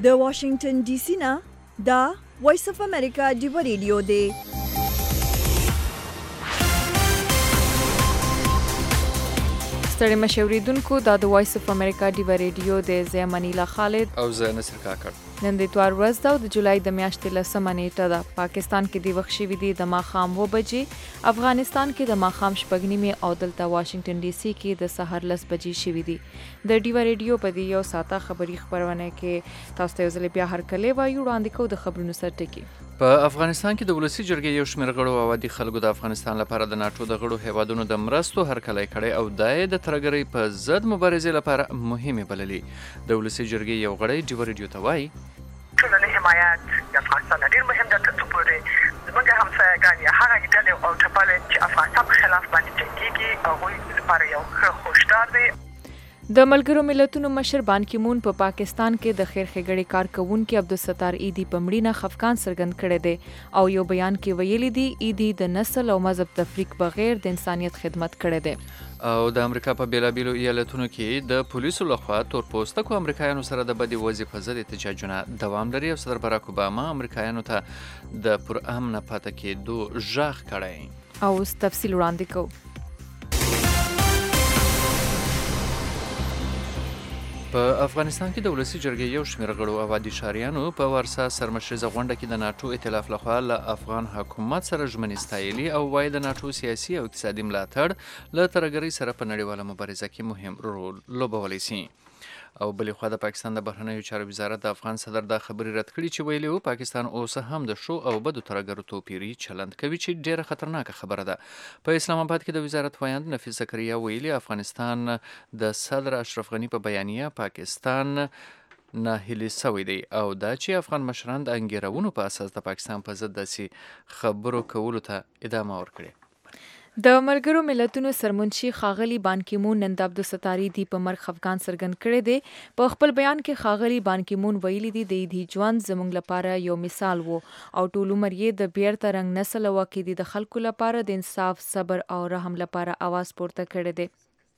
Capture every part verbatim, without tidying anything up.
د واشنگټن ډي سي نه دا وایس اف امریکا ډیو ریډیو دی. ستړي مشوریدونکو دا د وایس اف امریکا ډیو ریډیو د زه منیلا خالد او زه نصر کاکړ. نن د اتوار ورځ ده او د جولای د میاشتې لسمه نیټه ده. پاکستان کې د وخت شوي دي د ماښام اوه بجې، افغانستان کې د ماښام شپږ نیمې او دلته واشنگټن ډي سي کې د سهار لس بجې شوي دي. د ډیو ریډیو په دې یو ساعته خبري خپرونه کې تاسو ته یو ځل بیا هرکلی وایو. وړاندې کوو د خبرونو سرټکي. په افغانستان کې د ولسي جرګې یو شمېر غړو او عادي خلکو د افغانستان لپاره د ناټو د غړو هیوادونو د مرستو هرکلی کړی او دا یې د ترهګرۍ په ضد مبارزې لپاره مهمې بللې. د ولسي جرګې یو غړی ډیو ریډیو ته وایي ټولنې حمایت د افغانستان ډېر مهم ده تر څو پورې زموږ همسایګان یا هغه ډلې او ټپلې چې افغانستان په خلاف باندې جنګېږي هغوی لپاره یو ښه هشدار دی. د ملګرو ملتونو مشر بان کی مون په پا پاکستان کې د خیر ښېګړې کارکوونکي عبدالستار ایدی په مړینه خفقان څرګند کړی دی او یو بیان کې ویلي دي ایدی د نسل او مذهب تفریق بغیر د انسانیت خدمت کړی دی. او د امریکا په بیلابیلو ایالتونو کې د پولیسو لخوا تور پوستکو امریکایانو سره د بدې وضعې په ضد احتجاجونه دوام لري او صدر براک اوباما امریکایانو ته د پرامنه پاتې کېدو غږ کړی. او اوس تفصیل وړاندې کوو. په افغانستان کې د ولسي جرګې یو شمېر غړو او عادي ښاریانو په ورسا سرمشریزه غونډه کې د ناټو ائتلاف لخوا له افغان حکومت سره ژمنې ستایلي او وایي د ناټو سیاسي او اقتصادي ملاتړ له ترهګرۍ سره په نړیواله مبارزه کې مهم رول لوبولی سي. او بلې خوا د پاکستان د بهرنیو چارو وزارت د افغان صدر دا خبرې رد کړي چې ویلي وو پاکستان اوس هم د ښو او بدو ترهګرو توپیري چلند کوي چې ډیره خطرناکه خبره ده. په اسلام آباد کې د وزارت ویاند نفیس زکریا ویلي افغانستان د صدر اشرف غني په بیانیه پاکستان نه هیلي سوی دی او دا چې افغان مشران د انګیرونو په اساس د پاکستان په ضد داسې خبرو کولو ته ادامه ورکړي. د ملګرو ملتونو سرمنشي ښاغلي بان کی مون نن د عبدالستار ایدی په مرګ خفقان څرګند کړی دی. په خپل بیان کې ښاغلي بان کی مون ویلي دي د ایدی ژوند زموږ لپاره یو مثال وو او ټول عمر یې د بیرته رنګ نسل او عقیدې د خلکو لپاره د انصاف، صبر او رحم لپاره اواز پورته کړی دی.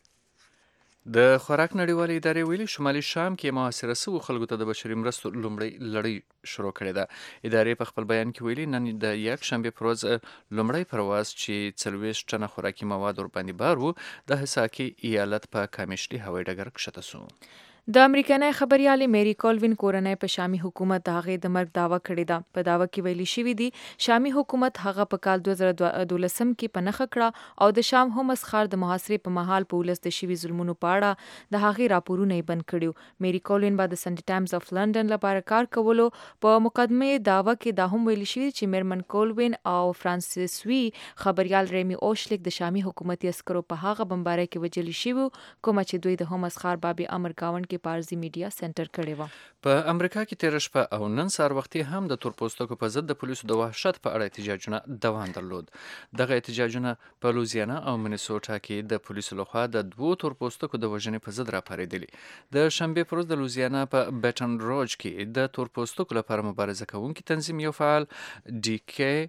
د خوراک نړیوالې ادارې ویلي شمالي شام کې محاصره شوو خلکو ته د بشري مرستو لومړۍ لړۍ شروع کړې ده. ادارې په خپل بیان کې ویلي نن د یک شنبې پر ورځ لومړی پرواز چې څلوېښت ټنه خوراکي مواد ورباندې بار وو د حساکي ایالت په کامیشلي هوایي ډګر کښته شو. د امریکنۍ خبریالې میری کولوین کورنۍ په شامي حکومت د هغې د مرګ دعوه کړې ده. په دعوه کې ویلي شوي دي شامي حکومت هغه په کال دوه زره دولسم کې په نښه کړه او د شام هومس ښار د محاصرې په مهال په ولس د شوي ظلمونو په اړه د هغې راپورونه یې بند کړي. میری کولوین به د سنډي ټایمز اف لندن لپاره کار کولو. په مقدمې دعوه کې دا هم ویلي شوي چې میرمن کولوین او فرانسیسوي خبریال ریمی اوشلیک د شامي حکومتي عسکرو په هغه بمبارۍ کې وژلي شوي کومه چې دوی د هومس ښار بابي امر گاوند کې پارزي میډیا سنټر کړی و. په امریکا کې تېره شپه او نن سهار وختي هم د تور پوستکو په ضد د پولیسو د وحشت په اړه احتجاجونه دوام درلود. دغه احتجاجونه په لوزیانا او منیسوټا کې د پولیسو لخوا د دوو تور پوستکو د وژنې په ضد راپارېدلي. د شنبې پر ورځ د لوزیانا په بیټن روج کې د تور پوستکو لپاره مبارزه کوونکي تنظیم یو فعال ډي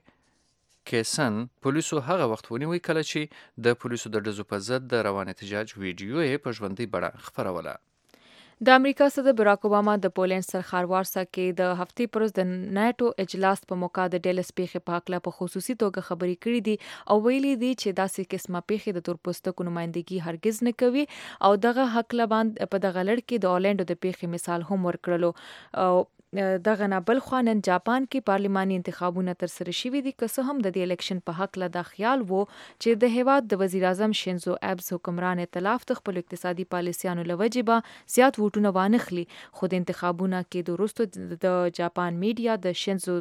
کې کیسن پولیسو هغه وخت ونیوی کله چې د پولیسو د ډزو په ضد د روان احتجاج ویډیو یې په ژوندۍ بڼه خپروله. د امریکا صدر براک اوباما د پولینډ سرښار وارسا کې د هفتې پر ورځ د ناټو اجلاس په موقع د ډیلس پیښې په هکله په خصوصي توګه خبرې کړې دي او ویلي دي چې داسې قسمه پیښې د تور پوستکو نمایندګي هرگز نه کوي او دغه هکله باندې په دغه لړ کې د اورلینډو د پیښې مثال هم ورکړلو. او دغه نه بل خوا نن جاپان کې پارلماني انتخابونه ترسره شوي دي که څه هم د دې الیکشن په هکله دا خیال وو چې د هیواد د وزیر اعظم شینزو ایبز حکمران ائتلاف د خپلو اقتصادي پالیسیانو له وجې به زیات ووټونه وانخلي. خو د انتخابونه کېدو وروسته د جاپان میډیا د شینزو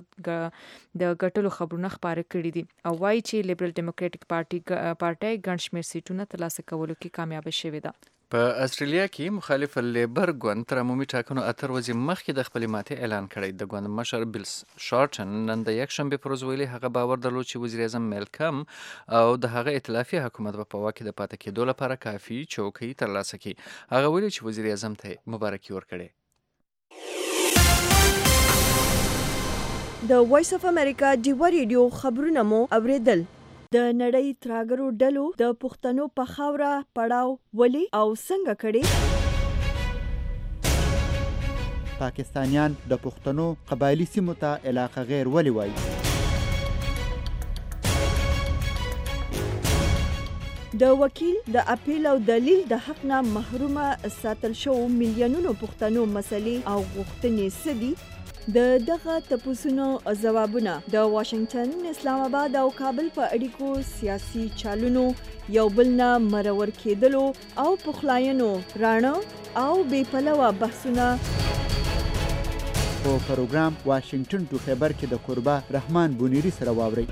د ګټلو خبرونه خپاره کړي دي او وایي چې لیبرل ډیموکراټیک پارټي پارټۍ ګڼ شمېر سیټونه ترلاسه کولو کې کامیابه شوې ده. په استرالیا کې مخالف لیبر ګوند تر عمومي ټاکنو اتر ورځې مخکې د خپلې ماتې اعلان کړی. د ګوند مشر بیل شارټن نن د یک شنبې پر ورځ ویلي هغه باور درلود چې وزیر اعظم میلکم او د هغه ائتلافي حکومت به په واک کې د پاتې کېدو لپاره کافي چوکۍ ترلاسه کړي. هغه ویلي چې وزیر اعظم ته مبارکي ورکړي. د وایس اف امریکا ډیو ریډیو خبرونه مو اوریدل. د نړۍ ترهګرو ډلو د پښتنو په خاوره پړاو ولې او څنګه کړي؟ پاکستانیان د پښتنو قبایلي سیمو ته علاقه غیر ولې وایي؟ د وکیل د اپیل او دلیل د حق نه محرومه ساتل شو میلیونونو پښتنو مسلې او غوښتنې څه دي؟ د دغه تپوسونو ځوابونه د واشنگټن، اسلام آباد او کابل په اړیکو سیاسي چالونو یو بل نه مرور کېدلو او پخلاینو راڼه او بې پلوه بحثونه په پروګرام واشنگټن ټو خیبر کې د کوربه رحمان بونیری سره واورئ.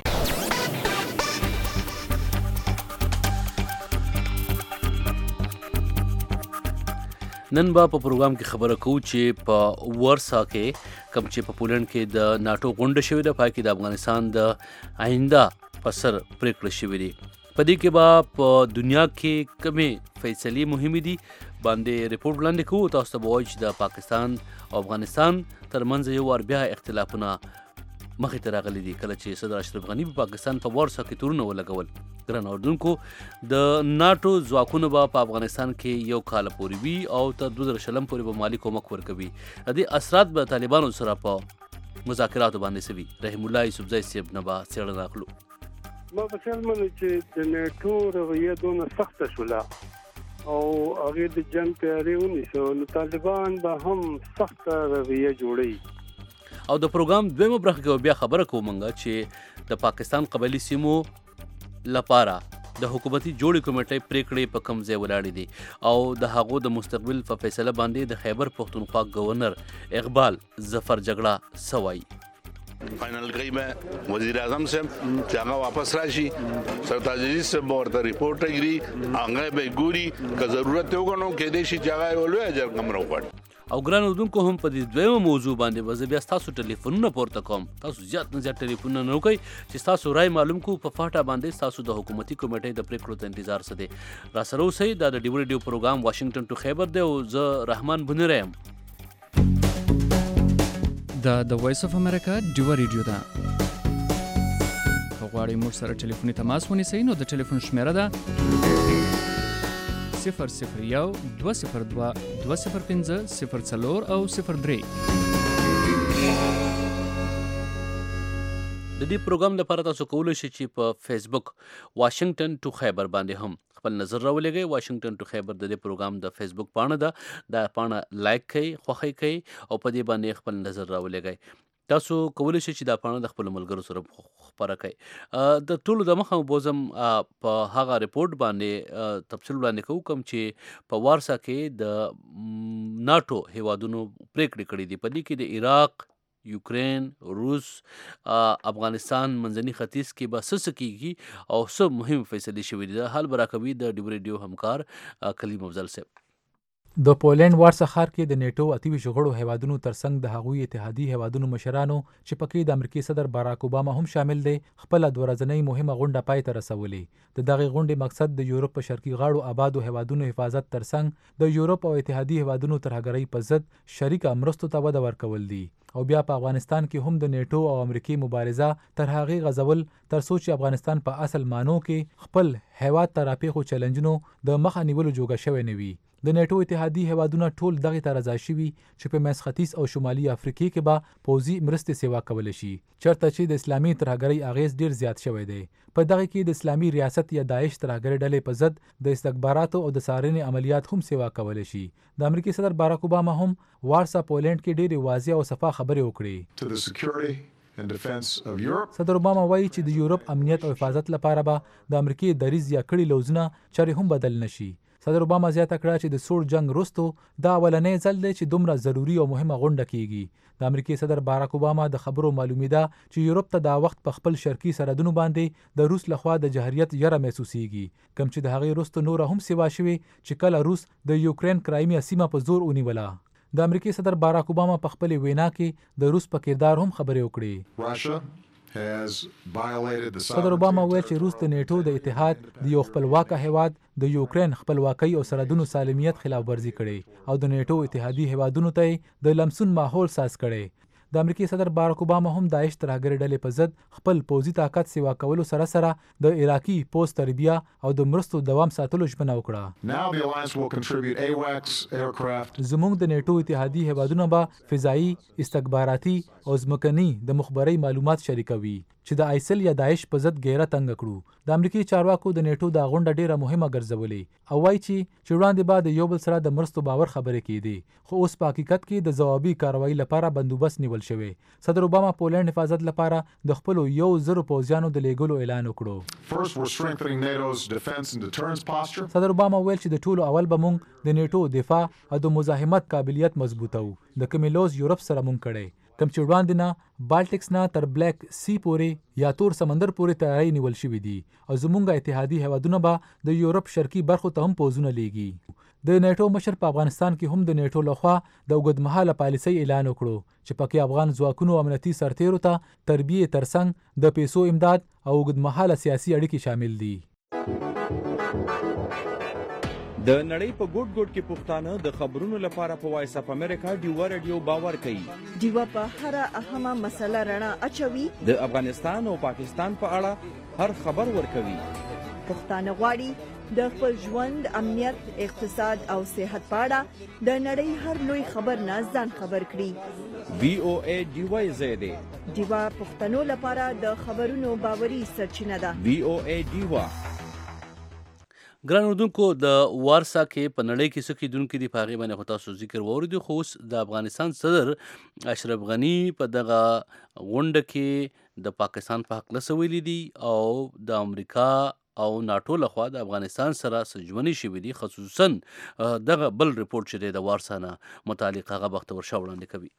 نن به په پروګرام کې خبره کوو چې په ورسا کې کوم چې په پولند کې د ناټو غونډه شوې ده، پای کې د افغانستان د آینده په سر پریکړه شوې دي. په دې کې به په دنیا کې کومې فیصلې مهمې دي باندې ریپورټ وړاندې کوو. تاسو ته به وایو چې د پاکستان او افغانستان ترمنځ یو وار بیا اختلافونه مخې ته راغلي دي کله چې صدر اشرف غني په پاکستان په ورسا کې تورونه ولګول. ګران اردوونکو، د ناټو ځواکونه به په افغانستان کې یو کال پورې وي او تر دوه زره شلم پورې به مالي کومک ورکوي. د دې اثرات به طالبانو سره په مذاکراتو باندې سوي. رحیم الله یوسفزی صاحب نه به څېړنه اخلو. ما په خیال منو چې د نیټو رویه دونه سخته شوله او هغې د جنګ تیاري ونیسو، نو طالبان به هم سخته رویه جوړوي. او د پروګرام دویمه برخه کې بیا خبره کوو مونږ چې د پاکستان قبایلي سیمو لپاره د حکومتي جوړې کمیټې پریکړې په کوم ځای ولاړې دي او د هغو د مستقبل په فیصله باندې د خیبر پښتونخوا گورنر اقبال ظفر جګړه څه وایي. فائنل کوي به وزیر اعظم صاحب چې هغه واپس راشي، سرتاج عزیز صاحب ورته ریپورټ کړي، هغه به ګوري که ضرورت یې وګڼو کېدای شي چې هغه یو لوی اجر کم راوغواړي. او ګران اردوونکو، هم په دې دویمه موضوع باندې به زه بیا ستاسو ټلیفونونه پورته کوم. تاسو زیات نه زیات ټلیفونونه نه وکئ چې ستاسو رای معلوم کړو په فاټا باندې ستاسو د حکومتي کمیټې د پریکړو ته انتظار څه دی. را سره اوسئ. دا د ډیو ریډیو پروګرام واشنگټن ټو خیبر دی او زه رحمان بونیری یم. دا د وایس اف امریکا ډیو ریډیو ده. که غواړئ موږ سره ټلیفوني تماس ونیسئ نو د ټلیفون شمیره ده صفر صفر یو دوه صفر دوه دوه صفر پنځه صفر څلور او صفر درې. د دې پروګرام لپاره تاسو کولی شئ چې په فیسبوک واشنگټن ټو خیبر باندې هم خپل نظر راولېږئ. واشنگټن ټو خیبر د دې پروګرام د فیسبوک پاڼه ده. دا پاڼه لایک کړئ، خوښئ کړئ او په دې باندې خپل نظر راولېږئ. تاسو کولی شئ چې دا پاڼه د خپلو ملګرو سره خپره کړئ. د ټولو د مخه بوزم په هغه ریپورټ باندې تفصیل وړاندې کوو کوم چې په وارسا کې د ناټو هیوادونو پریکړې کړې دي. په دې کې د عراق، یوکرین، روس، افغانستان، منځني ختیځ کې به څه څه کیږي او څه مهم فیصلې شوي دي. حال به راکوي د ډیو ریډیو همکار کلیم افضل صاحب. د پولند وارسا ښار کې د نیټو اتیویشت غړو هیوادونو ترڅنګ د هغوی اتحادي هیوادونو مشرانو چې پکې د امریکای صدر باراک اوباما هم شامل دی خپله دوه ورځنۍ مهمه غونډه پای ته رسولې. د دغې غونډې مقصد د یورپ په شرقي غاړو آبادو هیوادونو حفاظت ترڅنګ د یورپ او اتحادي هیوادونو ترهګرۍ په ضد شریکه مرستو ته وده ورکول دي. او بیا په افغانستان کې هم د نیټو او امریکای مبارزه تر هغې غځول تر څو چې افغانستان په اصل مانو کې خپل هیواد ته راپېښو چلنجونو د مخه نیولو جوګه شوی نه وي. د نیټو اتحادي هیوادونه ټول دغې ته رضا شوي چې په منځ ختیځ او شمالي افریقې کې به پوځي مرستې سیوا کولی شي، چېرته چې د اسلامي ترهګرۍ اغېز ډېر زیات شوی دی. په دغه کې د اسلامي ریاست یا داعش ترهګرۍ ډلې په ضد د استخباراتو او د څارنې عملیات هم سیوا کولی شي. د امریکای صدر باراک اوباما هم وارسا پولند کې ډېرې واضح او صفا خبرې وکړې. صدر اوباما وایي چې د یورپ امنیت او حفاظت لپاره به د امریکای دریځ یا کړي لوزونه چارې هم بدل نشي. صدر اوباما زیاته کړه چې د سوړ جنگ وروسته دا اولنی ځل دی چې دومره ضروري او مهمه غونډه کیږي. د امریکای صدر باراک اوباما د خبرو معلومیده چې یورپ ته دا وخت په خپل شرقي سرحدونو باندې د روس لخوا د جهریت یره محسوسیږي، کوم چې د هغې وروسته نوره هم سیوا شوې چې کله روس د یوکرین کرایمیا سیمه په زور ونیوله. د امریکای صدر باراک اوباما په خپلې وینا کې د روس په کردار هم خبرې وکړې. صدر اوباما ویل چې روس د نیټو د اتحاد د یو خپلواکه هیواد د یوکرین خپلواکۍ او سرحدونو سالمیت خلاف ورزي کړي او د نیټو اتحادي هیوادونو ته د لمسون ماحول ساز کړي. د امریکای صدر باراک اوباما هم داعش ترهګرې ډلې په ضد خپل پوځي طاقت سیوا کولو سره سره د عراقي پوځ تربیه او د مرستو دوام ساتلو ژمنه وکړه. زموږ د نیټو اتحادي هیوادونه به فضایي، استخباراتي او ځمکني د مخبري معلومات شریکوي چې د آیسل یا داعش په ضد غیره تنګ کړو. د امریکای چارواکو د نیټو دا غونډه ډیره مهمه ګرځولې او وایي چې چې وړاندې به د یو بل سره د مرستو باور خبرې کېدې، خو اوس په حقیقت کې د ځوابي کاروایی لپاره بندوبست نیول شوی. صدر اوباما پولند حفاظت لپاره د خپلو یو زرو پوځیانو د لیږلو اعلان وکړو. صدر اوباما ویل چې د ټولو اول به موږ د نیټو دفاع او د مزاحمت قابلیت مضبوطو. د کومې لوز یورپ سره موږ کړی کم چې وړاندې نه بالټکس نه تر بلیک سی پورې یا تور سمندر پورې تیاری نیول شوي دي او زمونږ اتحادي هیوادونه به د یورپ شرقي برخو ته هم پوځونه لیږي. د نیټو مشر په افغانستان کې هم د نیټو لخوا د اوږدمهاله پالیسۍ اعلان وکړو چې پکې افغان ځواکونو امنیتي سرتیرو ته تربیې ترڅنګ د پیسو امداد او اوږدمهاله سیاسي اړیکې شامل دي. د نړۍ په ګوټ ګوټ کې پښتانه د خبرونو لپاره په وایس اف امریکا ډیوا رادیو باور کوي. ډیوا په هر اهمه مسله رڼا اچوي. د افغانستان او پاکستان په اړه هر خبر ورکوي. پښتانه غواړي د خپل ژوند، امنیت، اقتصاد او صحت په اړه د نړۍ هر لوی خبر نه ځان خبر کړي. وی او ای ډیوا زیاده ډیوا پښتنو لپاره د خبرونو باوري سرچینه ده. وی او ای ډیوا ګران اردوونکو د وارسا کې په نړۍ کې څه کیدونکي دي په هغې باندې خو تاسو ذکر واورېدو. خو اوس د افغانستان صدر اشرف غني په دغه غونډه کې د پاکستان په هکله څه ویلي دي او د امریکا او ناټو لخوا د افغانستان سره څه ژمنې شوي دي، خصوصا دغه بل رپورټ چې دی د وارسا نه متعلق هغه بختور شاه وړاندې کوي.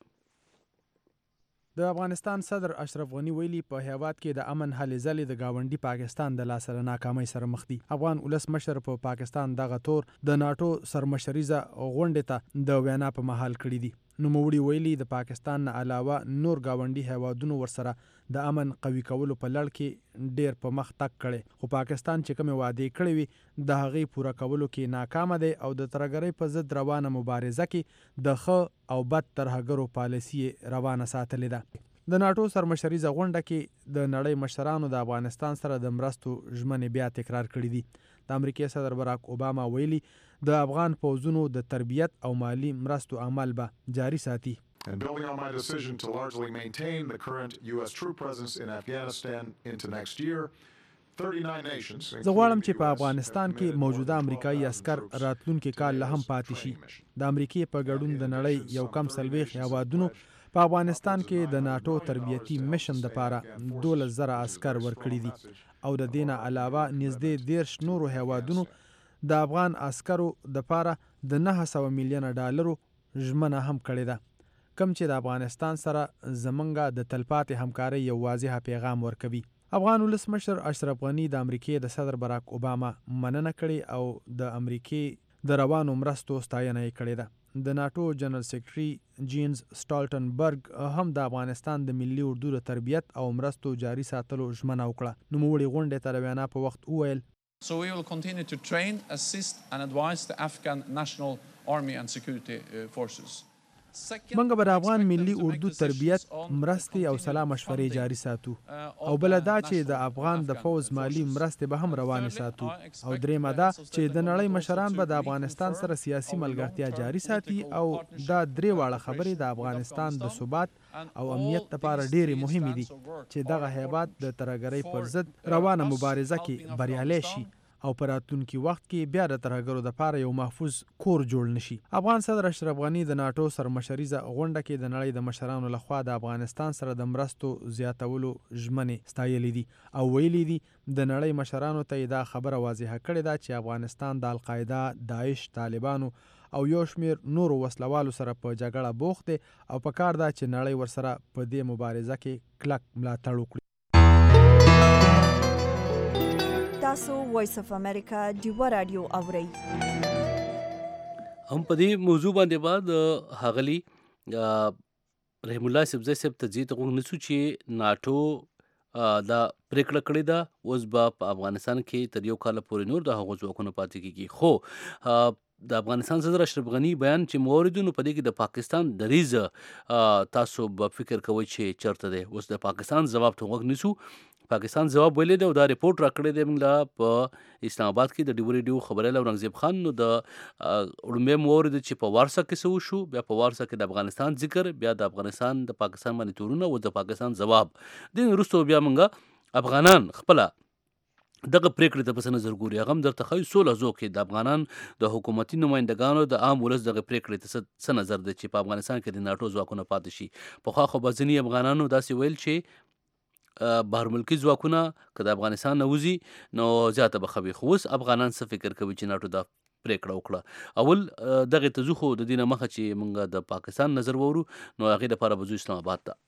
د افغانستان صدر اشرف غني ویلي په هیواد کې د امن هلې ځلې د گاونډي پاکستان د لاسه له ناکامۍ سره مخ دي. افغان ولس مشر په پا پاکستان دغه تور د ناټو سرمشریزه غونډې ته د وینا په محل کړي دي. نوموړي ویلي د پاکستان نه علاوه نور گاونډي هیوادونو ورسره د امن قوي کولو په لړ کې ډیر په مخ تک کړي، خو پاکستان چې کومې وعدې کړې وي د هغې پوره کولو کې ناکامه دی او د ترهګرۍ په ضد روانه مبارزه کې د ښه او بد ترهګرو پالیسي روانه ساتلې ده. د ناټو سرمشریزه غونډه کې د نړۍ مشرانو د افغانستان سره د مرستو ژمنې بیا تکرار کړي دي. د امریکای صدر باراک اوباما ویلي د افغان پوځونو د تربیت او مالی مرستو عمل به جاري ساتي. And building on my decision to largely maintain the current U S troop presence in Afghanistan into next year, thirty-nine nations. زه غواړم چې په افغانستان کې موجوده امریکایي عسکر راتلونکي کال له هم پاتې شي. د امریکای په ګډون د نړۍ یو کم څلوېښت هیوادونو په افغانستان کې د ناټو تربیتي میشن دپاره دولس زره عسکر ورکړي دي او د دې نه علاوه نږدې دېرش نورو هیوادونو د افغان عسکرو دپاره د نهه سوه میلیونه ډالرو ژمنه هم کړې ده، کوم چې د افغانستان سره زمونږ د تلپاتې همکارۍ یو واضحه پیغام ورکوي. افغان ولس مشر اشرف غني د امریکای د صدر باراک اوباما مننه کړې او د امریکای د روانو مرستو ستاینه یې کړې ده. د ناټو جنرال سیکرټري جینز سټالټنبرګ هم د افغانستان د ملي اردو د تربیت او مرستو جاري ساتلو ژمنه وکړه. نوموړي غونډې ته د وینا په وخت وویل So we will continue to train, assist and advise the Afghan National Army and Security Forces. منګه به د افغان ملي اردو تربیت، مرستې او سلا مشورې جاري ساتو او بله دا چې د افغان د فوز مالی مرستې به هم روانې ساتو او دریمه دا چې د نړۍ مشران به د افغانستان سره سیاسي ملګرتیا جاري ساتي او دا درې واړه خبرې د افغانستان د ثبات او امنیت لپاره ډېرې مهمې دي چې دغه هیواد د ترهګرۍ پر ضد روانه مبارزه کې بریالی شي او په راتلونکي وخت کې بیا د ترهګرو دپاره یو محفوظ کور جوړ نشي. افغان صدر اشرف غني د ناټو سرمشریزه غونډه کې د نړۍ د مشرانو لخوا د افغانستان سره د مرستو زیاتولو ژمنې ستایلې دي او ویلي دي د نړۍ مشرانو ته دا خبره واضحه کړې ده چې افغانستان د القاعده، داعش، طالبانو او یو شمیر نورو وسلوالو سره په جګړه بوخت دی او په کار ده چې نړۍ ورسره په دې مبارزه کې کلک ملاتړ وکړي. تاسو وایس اف امریکا ډیوا رادیو اورئ. هم په دې موضوع باندې بعد هغلی رحم الله سبزی صاحب ته ځي ته غوږ نیسو چې ناټو دا پریکړه کړې ده اوس به په افغانستان کې تر یو کال پورې نور د هغو ځواکونو پاتې کېږي، خو د افغانستان صدر اشرف غنی بیان چې موریدو نو په دې کې د پاکستان دریز تاسو به فکر کوئ چې چرته دی. اوس د پاکستان جواب ته وګ نیسو. پاکستان جواب ویلې دی او دا ریپورت راکړی دی موږ په اسلام آباد کې د ډیو ریډیو خبري له اورنګزیب خان. نو د اړمه مورید چې په وارسا کې سو شو، بیا په وارسا کې د افغانستان ذکر، بیا د افغانستان د پاکستان باندې تورونه او د پاکستان جواب. دین وروسته بیا موږ افغانان خپل دغه پریکړې ته په نظر ګوري. هغه هم درته ښایي سوله زو کې د افغانان د حکومتي نمایندګانو د عام ولس دغه پریکړې ته څه نظر دی چې په افغانستان کې د ناټو ځواکونه پاتې شي. پخوا خو به ځینې افغانانو داسې ویل چې بهر ملکي ځواکونه که د افغانستان نه وځي نو زیاته به ښه وي. خو اوس افغانان څه فکر کوي چې ناټو دا پریکړه وکړه؟ اول دغه ته ځو، خو د دې نه مخه چې موږ د پاکستان نظر وورو نو هغې دپاره به ځو اسلام آباد ته.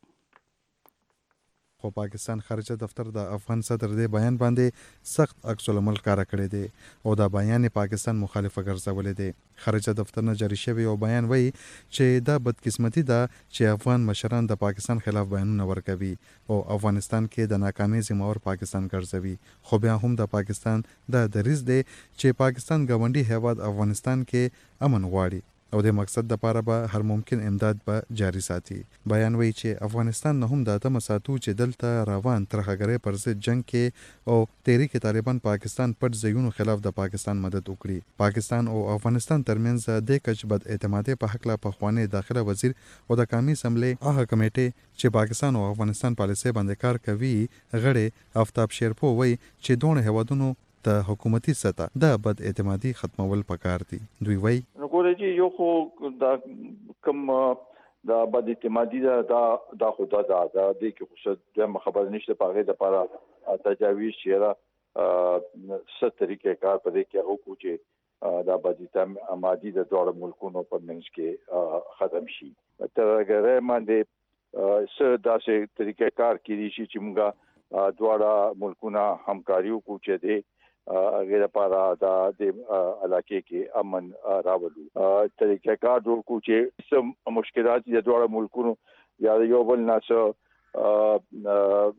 خو پاکستان خارجه دفتر د افغان صدر دې بیان باندې سخت عکس العمل کار کړی دی او دا بیان پاکستان مخالفه ګرځولې دی. خارجه دفتر نه جاری شوی او بیان وایي چې دا بدقسمتي ده چې افغان مشران د پاکستان خلاف بیانونه ورکوي او افغانستان کې د ناکامۍ ذمہوار پاکستان ګرځوي. خو بیا هم د پاکستان د دریځ دی چې پاکستان ګاونډي هیواد افغانستان کې امن غواړي او د مقصد لپاره به هر ممکن امداد به جاری ساتي. بیان وایي چې افغانستان نه هم د تمه ساتو چې دلته روان ترهګرۍ پر ضد جنگ کې او تحریک طالبان پاکستان پټ ځایونو خلاف د پاکستان مدد وکړي. پاکستان او افغانستان ترمنځ د کچ بد اعتمادۍ په حق لا پخوانی داخله وزیر او د قومي اسمبلی هغه کمیټې چې پاکستان او افغانستان پالیسۍ باندې کار کوي غړي آفتاب شیرپو وایي چې دوه هیوادونو د حکومتي سطح د بد اعتمادي ختمول پکار دي. دوی وایي نو ګورې چې یو خو دا کوم دا بد اعتمادي دا دا خو دا دا د کې خو څه خبر نشته په هغه لپاره تجاویز چیرې ست طریقې کار په دې کې هغه کو چې دا بد اعتمادي د دوه ملکونو په منځ کې ختم شي. ترغره باندې څه داسې طریقې کار کړي شي چې موږ دواړه ملکونه همکاري وکړو چې د هغه لپاره د علاقې کې امن راولو. طریقې کار جوړ کړو چې سم مشکلات د دوه ملکونو یا یو بل نه څه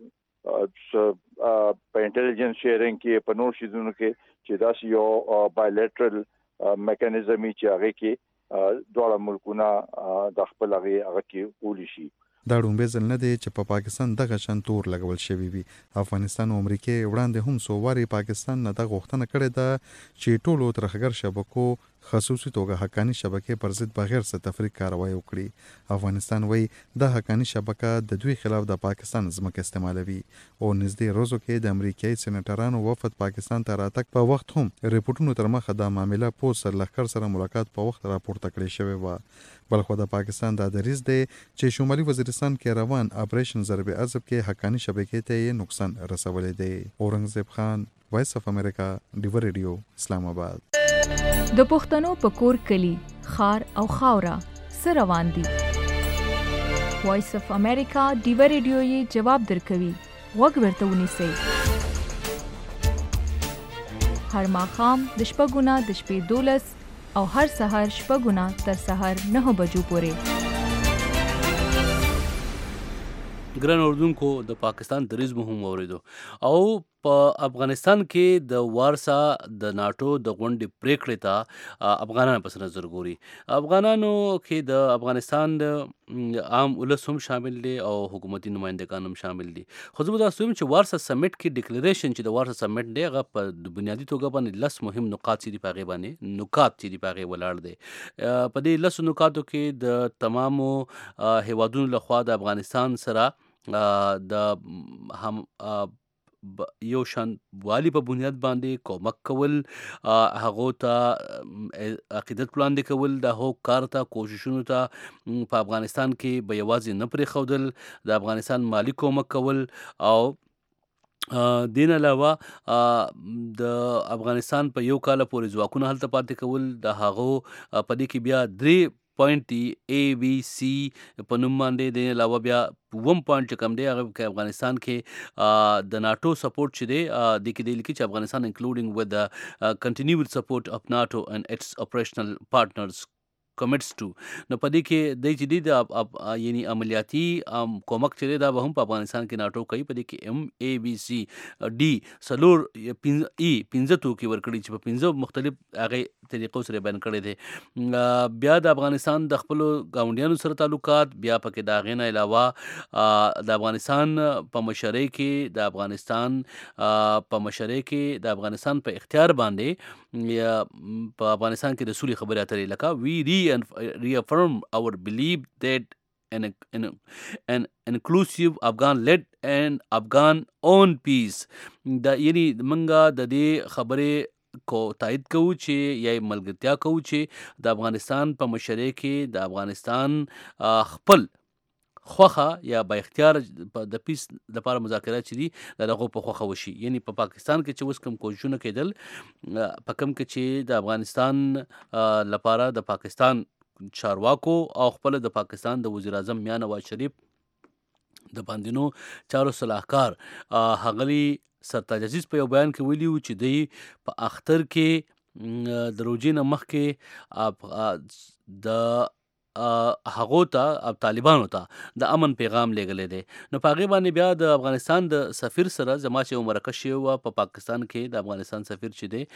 په انټيليجنس شیرینګ کې په نور شیزونو کې چې دا یو بایلیټرل میکانیزم چې هغه کې دوه ملکونه د خپل هغه کې کولی شي. دا ډومبه ځل نه دی چې په پا پاکستان دغه شان تور لګول شوی وي. افغانستان او امریکا وړاندې هم سو واري پاکستان نه د غوښتنه کړې ده چې ټولو ترخګر شبکو خصوصي توګه حقانی شبکې پر ضد بغیر څه تفریق کاروایی وکړي. افغانستان وایي د حقانی شبکه د دوی خلاف د پاکستان ځمکه استعمالوي او نږدې روزو کې د امریکایي سېنیټرانو وفد پاکستان ته راتګ په وخت هم ریپورتونو تر مخه دا معاملې په سر لخر سره ملاقات په وخت راپورته کړې شوې و. بلخو د پاکستان د دریځ دی چې شمالي وزیرستان کې روان اپریشن ضرب عضب کې حقانی شبکې ته نقصان رسولې دی. اورنګزیب خان، وایس اف امریکا، ډیو ریډیو، اسلام آباد. د پښتنو په کور کلی خار او خاورا سره روان دي. وایس اف امریکا ډیو ریډیو یې جواب درکوي. وګ ورته ونیسئ. هر ماښام د شپږونه د شپې دولس او هر سحر شپږونه تر سحر نه بجو پورې. ګران اوردونکو د پاکستان دریځ مو هم اوریدو او په افغانستان کې د وارسا د ناټو د غونډې پریکړې ته افغانان پس نظر ګوري. افغانانو کې د افغانستان د عام ولس هم شامل دي او حکومتي نمائندگان هم شامل دي. خو زه به دا وایم چې وارسا سمیټ کې ډیکلیریشن چې د وارسا سمیټ دی هغه په بنیادي توګه باندې لس مهم نقاط چې دي په هغې باندې نکات چې دي په هغې ولاړ دی. په دې لسو نکاتو کې د تمامو هیوادونو لخوا د افغانستان سره د هم یو شان والی په بنیاد باندې کومک کول، هغه ته عقیدت وړاندې کول، د هغو کار ته کوششونو ته په افغانستان کې به یوازې نه پرېښودل، د افغانستان مالی کومک کول او دین علاوه د افغانستان په یو کال پورې ځواکونه هلته پاتې کول. د هغو په دې کې بیا درې پوینټ دی اے بی سی په نوم باندې. د علاوه بیا وم پوینټ چې کوم دی هغه کې افغانستان کې د ناټو سپورټ چې دی د کې دی لیکي چې افغانستان انکلوډینګ ود د کنټینیوډ سپورټ اف ناټو اینڈ اټس اپریشنل پارټنرز commits to. نو په دې کې د چې د یعنی عملیاتي کومک چې دا به هم په افغانستان کې ناټو کوي. په دې کې ایم ای بی سی ډي سلور ای پنځه توکي ورکړي چې په پنځه مختلف هغه طریقو سره بیان کړي دي. بیا د افغانستان د خپل ګاونډیانو سره تعلقات، بیا پکې دا غینه علاوه د افغانستان په مشرۍ کې د افغانستان په مشرۍ کې د افغانستان په اختیار باندې یا په افغانستان کې د سولې خبرې اترې لکه we reaffirm our belief that an, an, an inclusive Afghan led and Afghan owned peace. دا یعنی منګه د دې خبرې کو تایید کوو چې یا ملګرتیا کوو چې د افغانستان په مشرۍ کې د افغانستان خپل خوخه یا با اختیار د پیس د لپاره مذاکرات چې دي د هغو په خوخه وشي. یعنی په پاکستان کې چې اوس کوم کوششونه کېدل په کوم کې چې د افغانستان لپاره د پاکستان چارواکو او خپل د پاکستان د وزیر اعظم میاں نواز شریف د باندینو چارو صلاحکار هغلی سرتاج عزیز په یو بیان کې ویلي و چې دوی په اختر کې د روژې نه مخکې د هغو ته طالبانو ته د امن پیغام لیږلی دی. نو په هغې باندې بیا د افغانستان د سفیر سره زما چې یو مرکه شوې وه په پاکستان کې د افغانستان سفیر چې دی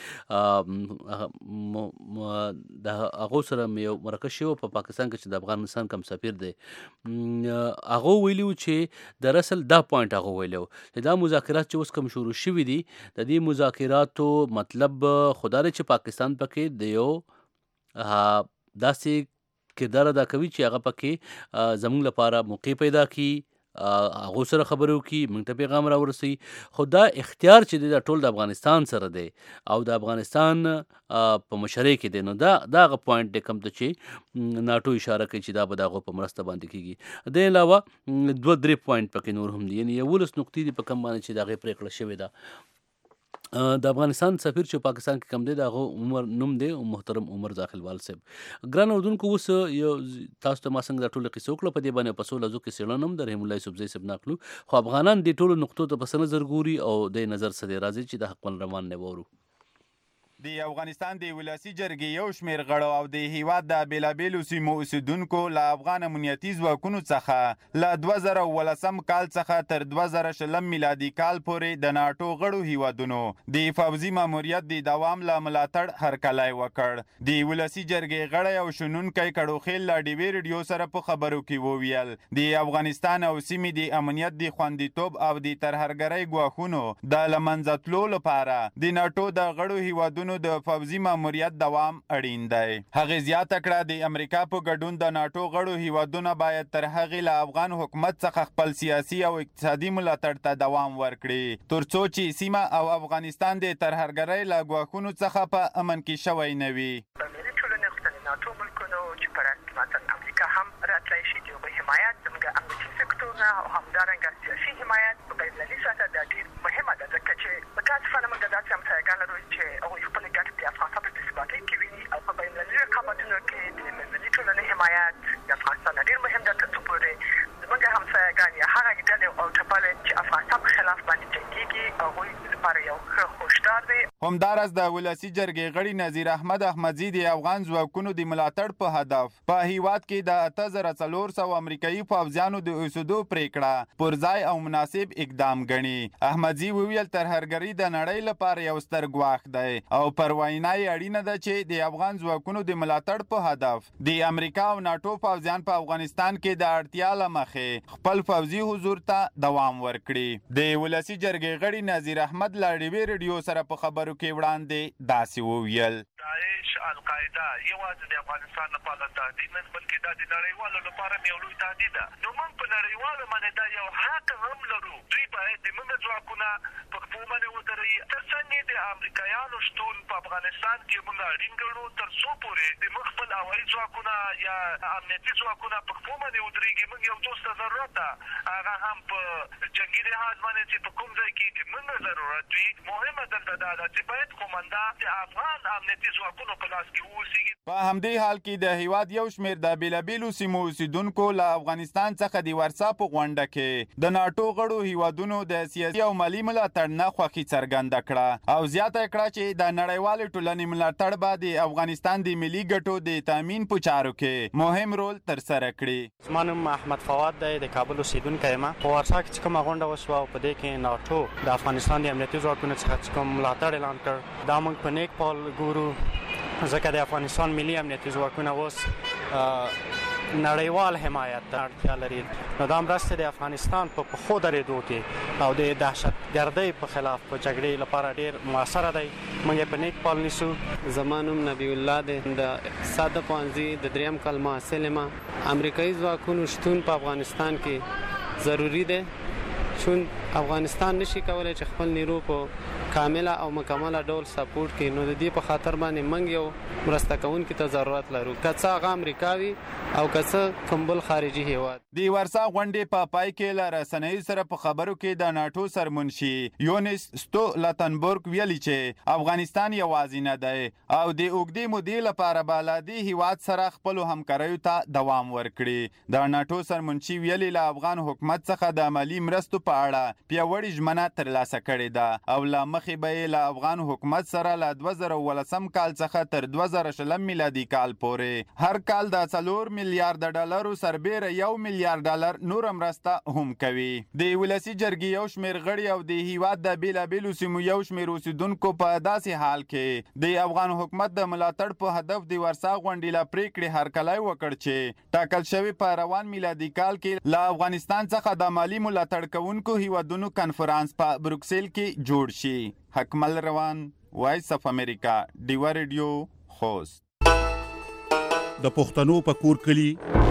د هغو سره مې یو مرکه شوې وه په پاکستان کې چې د افغانستان کوم سفیر دی هغو ویلي و چې در اصل دا پوینټ هغو ویلی و چې دا مذاکرات چې اوس کوم شروع شوي دي د دې مذاکراتو مطلب خو دا دی چې پاکستان پکې د یو داسې کردار ادا کوي چې هغه پکې زموږ لپاره موقع پیدا کړي، هغو سره خبرې وکړي، موږ ته پیغام راورسوي. خو دا اختیار چې دی دا ټول د افغانستان سره دی او د افغانستان په مشرۍ کې دی. نو دا دا هغه پوینټ دی کوم ته چې ناټو اشاره کوي چې دا به د هغو په مرسته باندې کېږي. د علاوه دوه درې پوینټ پکې نور هم دي، یعنې یولس نقطې دي په کوم باندې چې د هغې پرېکړه شوې ده. د افغانستان سفیر چې پاکستان کې کم دی د هغه عمر نوم دی محترم عمر داخلوال صاحب. ګران اردوونکو اوس یو تاسو ته ما څنګه دا ټوله کیسې وکړه په دې باندې په څو لحظو کې څېړنه هم د رحیم الله یوسفزۍ صاحب نه اخلو، خو افغانان دې ټولو نقطو ته په څه نظر ګوري او د نظر څه دی راځي چې د حق روان نه وورو. د افغانستان د ولسی جرګې یو شمیر غړو او د هیواد د بیلابیلو سیمو اوسیدونکو له افغان امنیتي ځواکونو څخه له دوه زره اوولسم کال څخه تر دوه زره شلم میلادي کال پورې د ناټو غړو هیوادونو د فوزي ماموریت د دوام له ملاتړ هرکلی وکړ. د ولسی جرګې غړی او شنونکی کړوخیل له ډیوي ریډیو سره په خبرو کې وویل د افغانستان او سیمې د امنیت د خوندیتوب او د ترهرګرۍ ګواښونو د له منځه تلو لپاره د ناټو د غړو هیوادونو د فوزي ماموریت دوام اړین دی. هغې زیاته کړه د امریکا په ګډون د ناټو غړو هیوادونه باید تر هغې له افغان حکومت څخه خپل سیاسي او اقتصادي ملاتړ ته دوام ورکړي تر څو چې سیمه او افغانستان د ترهرګرۍ له ګواښونو څخه په امن کې شوی نه وي. ملي ټولنې غوښتنې ناټو ملکونو چې په راتلونکي امریکا هم راتلی شي د هغوی حمایت زموږ امنیتي سکتور او همدارنګه سیاسي حمایت په بینالمللي سطحه دا ډېر مهمه ده ځکه چې متاسفانه موږ داسې همسایګان لرو چې هغوی خپلې ګټې د افغانستان په ثباتۍ کې ویني او په بینالمللي رقابتونو کې د ملي ټولنې حمایت د افغانستان نه ډېر مهم ده تر څو پورې زموږ همسایګان یا هغه ډلې او ټپلې چې افغانستان په خلاف باندې جنګېږي هغوی لپاره یو ښه هشدار دی. همداراز د ولسی جرګې غړي نظیر احمد احمدزي د افغان ځواکونو د ملاتړ په هدف په هیواد کې د اته زره څلور سوه امریکایي پوځیانو د اوسېدو پرېکړه پر ځای او مناسب اقدام ګڼي. احمدزي وویل ترهرګري د نړۍ لپاره یو ستر ګواښ دی او پر وینا یې اړینه ده چې د افغان ځواکونو د ملاتړ په هدف د امریکا او ناټو پوځیان په افغانستان کې د اړتیا له مخې خپل پوځي حضور ته دوام ورکړي. د ولسی جرګې غړي نظیر احمد له ډیوي ریډیو سره په خبرو کې وړاندې داسې وویل داعش القاعده یوازې د افغانستان لپاره تهدید نه بلکې دا د نړیوالو لپاره یو لوی تهدید ده. نو موږ په نړیوالو باندې دا یو حق هم لرو دوی باید د موږ ځواکونه په پښو باندې ودروي تر څنګ د امریکایانو شتون په افغانستان کې موږ اړین ګڼو تر څو پورې د موږ خپل هوایي ځواکونه یا امنیتي ځواکونه په پښو باندې ودرېږي. موږ یو دوست ته ضرورت ده هغه هم په جنګي لحاظ باندې چې په کوم ځای کې د موږ ضرورت وي. مهمه دلته دا ده چې چې باید قومنده د افغان امنیتي ځواکونو په لاس کې واوسېږي. په همدې حال کې د هیواد یو شمېر د بېلابېلو سیمو اوسېدونکو له افغانستان څخه د ورسا په غونډه کې د ناټو غړو هیوادونو د سیاسي او مالي ملاتړ نه خوښي څرګنده کړه او زیاته کړه چې د نړیوالې ټولنې ملاتړ به د افغانستان د ملي ګټو د تامین په چارو کې مهم رول ترسره کړي. زما نوم احمد فواد دی، د کابل اوسېدونکی یم. په ورسا کې چې کومه غونډه وشوه او په دې کې ناټو د افغانستان د امنیتي ځواکونو څخه چې کوم ملاتړ اعلان کړ، دا موږ په نیک پال ګورو، ځکه د افغانستان ملي امنیتي ځواکونه اوس نړیوال حمایت ته اړتیا لري. نو دا مرستې د افغانستان په پښو درېدو کې او د دهشتګردۍ په خلاف په جګړې لپاره ډېر موثره دی. موږ یې په نیک پال نیسو. زما نوم نبی الله دی، د اقتصاد د پوهنځي د دریم کال محصل یم. امریکایي ځواکونو شتون په افغانستان کې ضروری دی، چون افغانستان نشي کولای چې خپل نیرو په کامله او مکمله ډول سپورټ کړي. نو د دې په خاطر باندې موږ یو مرسته کوونکي ته ضرورت لرو، که څه هغه امریکا وي او که څه کوم بل خارجي هیواد. د ورسا غونډې په پای کې له رسنیو سره په خبرو کې د ناټو سرمنشي یونس ستولتنبرګ ویلي چې افغانستان یوازې نه دی او د اوږدې مودې لپاره به له دې هیواد سره خپلو همکاریو ته دوام ورکړي. د ناټو سرمنشي ویلي له افغان حکومت څخه د مالي مرستو په اړه پیاوړې ژمنه ترلاسه کړې ده او له مخې به یې له افغان حکومت سره له دوه زره اوولسم کال څخه تر دوه زره شلم میلادي کال پورې هر کال د څلور میلیارډ ډالرو سربیره یو میلیارډ ډالر نور مرسته هم کوي. د ولسي جرګې یو شمېر غړي او د هیواد د بېلابېلو سیمو یو شمېر اوسېدونکو په داسې حال کې د افغان حکومت د ملاتړ په هدف د ورسا غونډې له پرېکړې هرکلی وکړ چې ټاکل شوی په روان میلادي کال کې له افغانستان څخه د مالي ملاتړ کوونکو هیوادونو کنفرانس په بروکسل کې جوړ شي. حکمل روان، وایس اف امریکا، ډیوا ریډیو، خوست. د پښتنو په کور کلی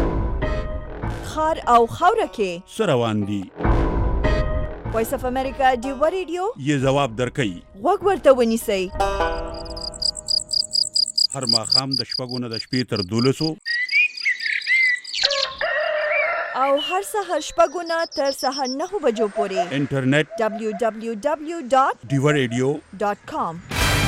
خار او خاوره کې څه روان دي؟ وایس اف امریکا ډیوا ریډیو یې ځواب درکوي. غوږ ورته ونیسئ. هر ماښام د شپږو نه د شپې تر دولسو او هر سهار شپږو نه تر سهار نهو بجو پورې انټرنیټ دبلیو دبلیو دبلیو ډاټ ډیوا ریډیو ډاټ کام.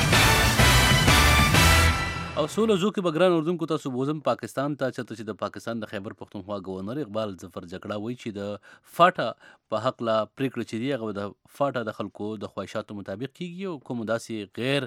او سوله زو کې بګران اردوونکو تاسو بوزم پاکستان ته چته چې د پاکستان د خیبر پختونخوا گورنر اقبال ظفر جګړه وایي چې د فاټا په حق لا پریکړه چې دی هغه د فاټا د خلکو د خواهشاتو مطابق کیږي او کوم داسې غیر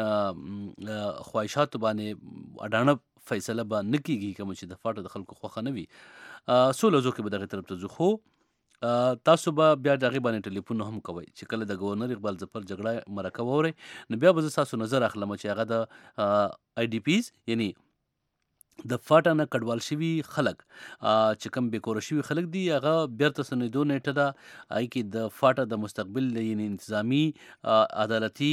خواهشاتو باندې اډانه فیصله به نه کیږي کوم چې د فاټا د خلکو خوښه نه وي. سوله زو کې به دغه طرف ته ځو، خو تاسو به بیا دغه باندې ټلیفون هم کوئ چې کله د گورنر اقبال ظفر جګړه مرکه ووري نو بیا به تاسو نظر اخلم چې هغه د آی ډی پیز یعنی د فاټا نه کډوال شوي خلک چې کوم بیکوره شوي خلک دي هغه بیرته ستنېدو نیټه ده. هغې کې د فاټا د مستقبل یعنی انتظامي عدالتي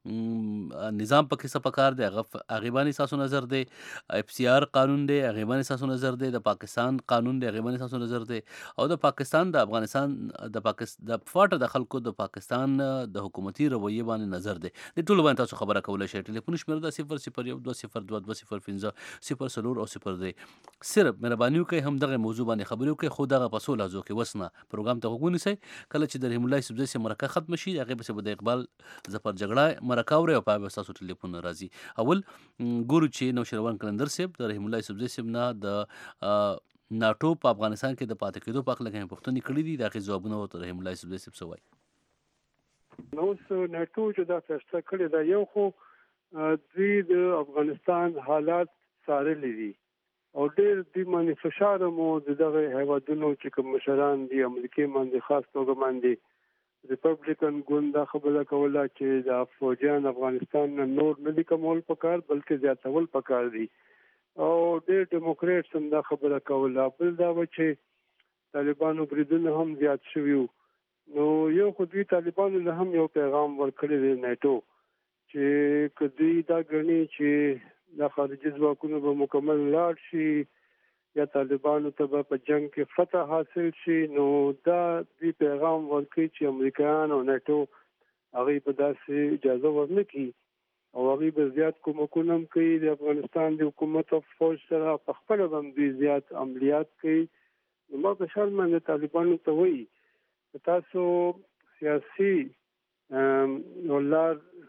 نظام پکې څه پکار دی هغه هغې باندې ستاسو نظر دی. اف سی آر قانون دی هغې باندې ستاسو نظر دی. د پاکستان قانون دی هغې باندې ستاسو نظر دی. او د پاکستان د افغانستان د پاکستان د فاټا د خلکو د پاکستان د حکومتي رویې باندې نظر دی. د ټولو باندې تاسو خبره کولی شئ. ټلیفون شمېره ده صفر صفر یو دوه صفر دوه دوه صفر پنځه صفر څلور او صفر درې. صرف مهرباني وکړئ هم دغه موضوع باندې خبرې وکړئ، خو دغه په څو لحظو کې وس نه پروګرام ته غوږ ونیسئ. کله چې د رحیم الله یوسفزۍ صاحب مرکه ختمه شي هغې پسې به د اقبال ظفر جګړه مرکه اورئ او پای تاسو ټلیفون راځي. اول ګورو چې نوشروان کلندر صاحب د رحیم الله یوسفزۍ صاحب نه د ناټو په افغانستان کې د پاتې کېدو په هکله کومې پوښتنې کړي دي، د هغې ځوابونه ورته رحیم الله یوسفزۍ صاحب څه وایي. نو اوس ناټو چې دا فیصله کړې ده، یو خو دوی د افغانستان حالات څارلي دي او ډېر دوی باندې فشار مو د دغه هیوادونو چې کوم مشران دي امریکې باندې خاص توګه باندې ریپبلیکن ګوند دا خبره کوله چې د فوجیان افغانستان نه نور نه دي کمول پکار بلکې زیاتول پکار دي او ډېر ډیموکریټس هم دا خبره کوله. بل دا و چې طالبانو بریدونه هم زیات شوي وو. نو یو خو دوی طالبانو له هم یو پیغام ورکړی دی نیټو چې که دوی دا ګڼي چې د خارجي ځواکونو به مکمل لاړ شي یا طالبانو ته به په جنگ کې فتح حاصل شي، نو دا دوی پیغام ورکوي چې امریکایان او نیټو هغوی به داسې اجازه ورنه کړي او هغوی به زیات کومکونه هم کوي د افغانستان د حکومت او فوج سره، په خپله به هم دوی زیات عملیات کوي. نو ما په شان باندې طالبانو ته وایي چې تاسو سیاسي لار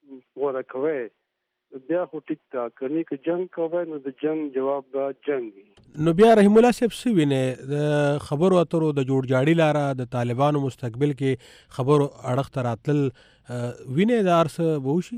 غوړه کوي بیا خو ټیک تا کني که جنگ کوي نو د جنگ جواب دا جنگ. نو بیا رحیم الله صاحب څه ویني د خبرو اترو د جوړ جاړي لاره د طالبانو مستقبل کې خبرو اړخ ته راتلل ویني دا ارڅ به وشي؟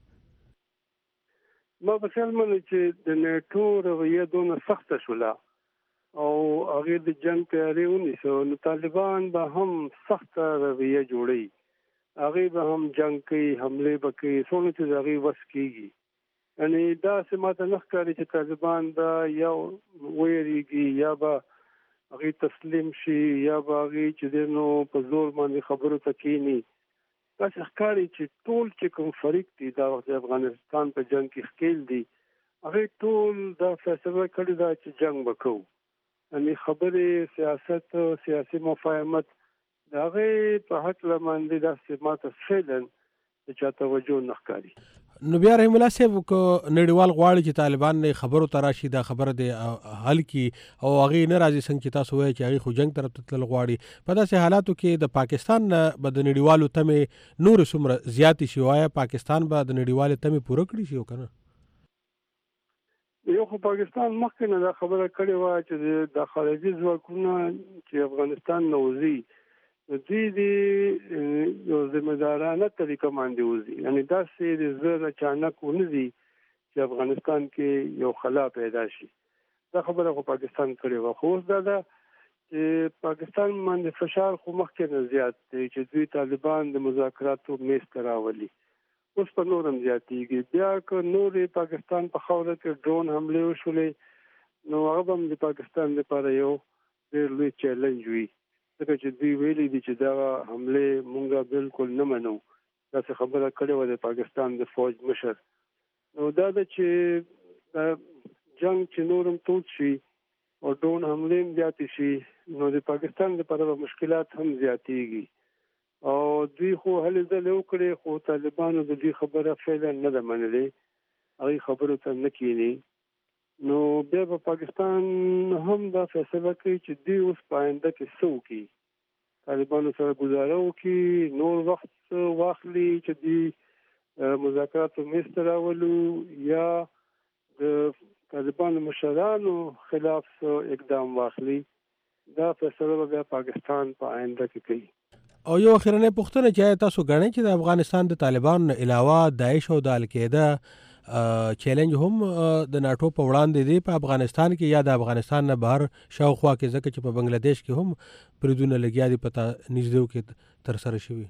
ما په خیال منو چې د نیټو رویه دونه سخته شوله او هغه د جنگ تیاری ونیسو نو طالبان به هم سخته رویه جوړي، هغه به هم جنگ کوي، حمله به کوي، څونه چې هغه وس کیږي. یعنی دا سماته نه ښکاري چې طالبان به یو ویریږي یا به هغه تسلیم شي یا به هغه چې نو په زور باندې خبرو تکینی. دا ښکاري چې ټول چې کوم فریق دي دا د افغانستان په جنگ کې ښکیل دي هغه ټول دا فیصله کړی دا چې جنگ وکړو. یعنی خبرې سیاست سیاسي مفاهمت دا هغه په حق لمانځي دا سماته فعلا چې توجه نه ښکاري. نو بیا رحیم الله صاحب کو نړیوال غواړي چې طالبان نه خبرو تراشي دا خبره د حل کی او هغه نه راځي څنګه چې تاسو وایي چې هغه خو جنگ طرف ته تل غواړي. په داسې حالاتو کې د پاکستان به د نړیوالو تمې نور څومره زیاتې شي وایي پاکستان به د نړیوالو تمې پوره کړي شي کنه؟ یو خو پاکستان مخکې نه دا خبره کړې وه چې د خارجي ځواکونه چې افغانستان نه وځي دوی د یو ذمہدارانه طریقه باندې وځي. یعنی داسې د زر اچانک ونځي چې افغانستان کې یو خلا پیدا شي. دا خبره خو پاکستان کړې وه. خو اوس دا ده چې پاکستان باندې فشار خو مخکې نه زیات دی چې دوی طالبان د مذاکراتو میز ته راولي. اوس په نور هم زیاتېږي. بیا که نورې پاکستان په خاوره کې ډرون حملې وشولې نو هغه هم د پاکستان لپاره یو ډېر لوی چیلنج وي، ځکه چې دوی ویلي دي چې دا حملې مونږه بالکل نه منو. داسې خبره کړې وه د پاکستان د فوج مشر. نو دا ده چې دا جنگ چې نور هم تود شي او ډرون حملې هم زیاتې شي نو د پاکستان لپاره به مشکلات هم زیاتېږي. او دوی خو هلې ځلې وکړې خو طالبانو د دوی خبره فعلا نه ده منلې، هغې خبرو ته نه کیني. نو بیا به پاکستان هم دا فیصله کوي چې دوی اوس په آینده کې څه وکړي، طالبانو سره ګزاره وکړي، نور وخت واخلي چې دوی مذاکراتو میز ته راولو یا د طالبانو مشرانو خلاف اقدام واخلي. دا فیصله به بیا پاکستان په آینده کې کوي. او یو اخرنۍ پوښتنه چې تاسو ګڼئ چې د افغانستان د طالبانو نه علاوه داعش او د القاعده چیلنج هم د ناټو په وړاندې دی په افغانستان کې یا د افغانستان نه بهر شاوخوا کې، ځکه چې په بنگلاديش کې هم بریدونه لګیا دي پتا نږدې کې تر سره شوي.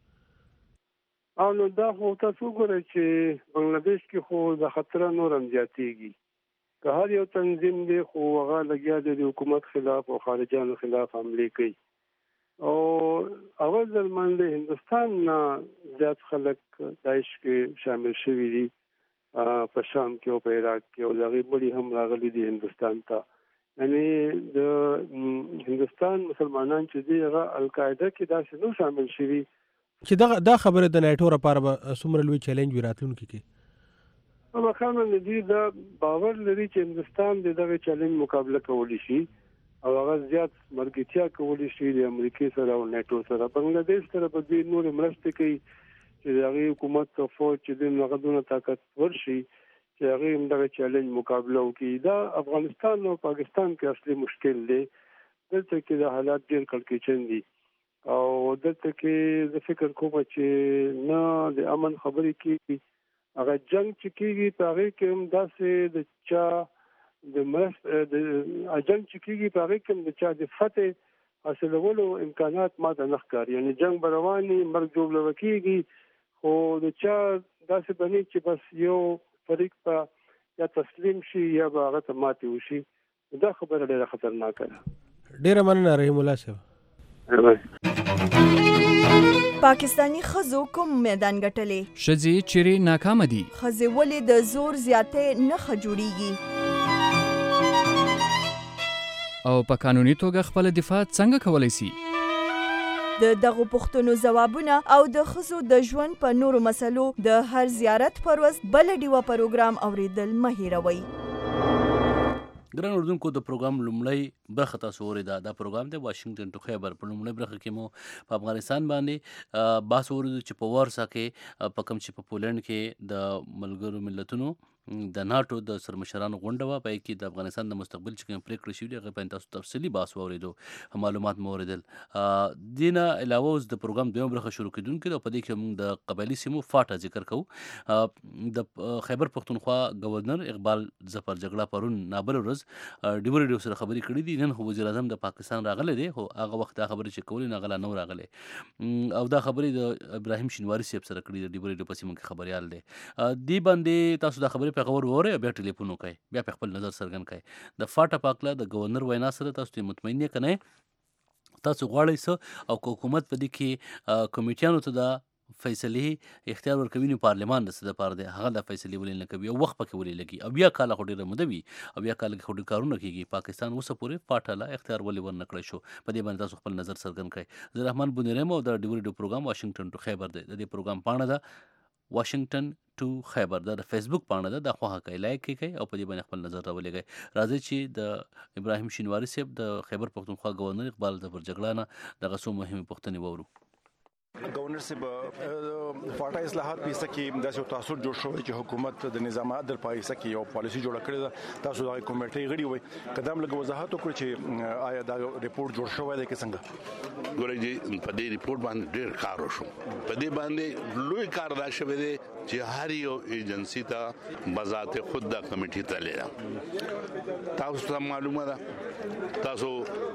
او نو دا خو تاسو ګورئ چې بنگلاديش کې خو د خطر نور هم زیاتېږي. که هر یو تنظیم دی خو هغه لګیا دی د حکومت خلاف او خارجانو خلاف حملې کوي. او اول ځل باندې هندوستان نه زیات خلک داعش کې شامل شوي دي په شام کې او په عراق کې او دغه بلی هم راغلي دي هندوستان ته. یعنی د هندوستان مسلمانان چې دي هغه القاعده کې داسې نو شامل شوي چې دا دا خبره د نایټو لپاره به څومره لوی چیلنج وي راتلونکي کې؟ نو خامن دي دا باور لري چې هندوستان د دغه چیلنج مقابله کولی شي او هغه زیات مرګتیا کولی شي د امریکا سره او نایټو سره. بنگلاديش سره په دې نور مرسته کوي چې هغه حکومت او فوج چې د نغدونو طاقت ورشي چې هغه هم دغه چیلنج مقابله وکړي. دا افغانستان او پاکستان کې اصلي مشکل دی. دلته کې د حالات ډېر کړکېچن دي او دلته کې زه فکر کوم چې نه د امن خبرې کېږي، هغه جنگ چې کېږي په هغې کې هم داسې د چا د مرسته د جنگ چې کېږي په هغې کې هم د چا د فتح حاصلولو امکانات ما ته نه ښکاري. یعنی جنگ به روان وي، مرګ جوړه کېږي، خو د چا داسې بني چې بس یو فریق په یا تسلیم شي یا به هغه ته ماتې وشي. دا خبره ډېره خطرناکه ده. ډېره مننه رحیم الله صاحب. پاکستانی ښځو کوم میدان ګټلې؟ ښځې چیرې ناکامه دي؟ ښځې ولې د زور زیاتې نښه جوړیږي؟ او په قانوني توګه خپل دفاع څنګه کولی شي؟ د دغو پوښتنو ځوابونه او د ښځو د ژوند په نورو مسلو د هر زیارت پر ورځ بله ډیوه پروګرام اوریدل مه هیروئ. ګران اردوونکو د پروګرام لومړی برخه تاسو اورېده. دا پروګرام دی واشنګټن ټو خیبر. په لومړۍ برخه کې مو په افغانستان باندې بحث اورېدو چې په ورسا کې په کوم چې په پولنډ کې د ملګرو ملتونو د ناټو د سرمشرانو غونډه وه، په کې د افغانستان د مستقبل چې کوم پرېکړې شوي دي هغه باندې تاسو تفصیلي بحث واورېدو، معلومات مو اورېدل. دې نه علاوه اوس د پروګرام دویمه برخه شروع کېدونکې ده، په دې کې موږ د قبایلي سیمو فاټه ذکر کوو. د خیبر پښتونخوا ګورنر اقبال ظفر جګړه پرون نابل ورځ ډیور ریډیو سره خبرې کړې دي. نن خو وزیر اعظم د پاکستان راغلی دی، خو هغه وخت دا خبرې چې کولې نه هغه لا نه راغلی، او دا خبرې د ابراهیم شینواري صاحب سره کړي د ډیور ریډیو په سیمه کې خبریال دی. دې باندې تاسو دا خبرې په خبر وورئ، بیا ټلیفون وکړئ، بیا په خپل نظر څرګند کړئ. د فاټه پاکله د گورنر وینا سره تاسو ته مطمئن یې که نه، تاسو غواړئ څه او که حکومت په دې کې کمیټیانو ته دا فیصلې اختیار ورکوي، نو پارلمان د څه دپاره دی، هغه دا فیصلې ولې نه کوي او وخت پکې ولې لګي، او بیا کاله خو ډېره موده وي او بیا کاله کې خو ډېر کارونه کېږي. پاکستان اوسه پورې فاټه لا اختیار ولې ورنه کړی شو، په دې باندې تاسو خپل نظر څرګند کړئ. زه رحمان بونیرم او د ډیور ریډیو پروګرام واشنګټن ټو خیبر دی. د دې پروګرام پاڼه ده واشنګټن ټو خیبر، دا د فیسبوک پاڼه ده، دا خوښه کوئ، لایک یې کوئ او په دې باندې خپل نظر راولېږئ. راځئ چې د ابراهیم شینواري صاحب د خیبر پښتونخوا گورنر اقبال ظفر جګړه نه دغه څو مهمې پوښتنې واورو. گورنر صاحب فاټا اصلاحات په حصہ کې داسې تاثر جوړ شوی چې حکومت د نظام عدل په حصہ کې یو پالیسی جوړه کړې ده، تاسو د کمیټې غړي وي، قدم لږ وضاحت وکړئ چې آیا دا ریپورت جوړ شوی دی که څنګه؟ ګورئ جی په دې ریپورت باندې ډېر کار وشو، په دې باندې لوی کار دا شوی دی چې هر یو ایجنسی ته بذات خود دا کمیټې تللی ده. تاسو ته معلومه ده، تاسو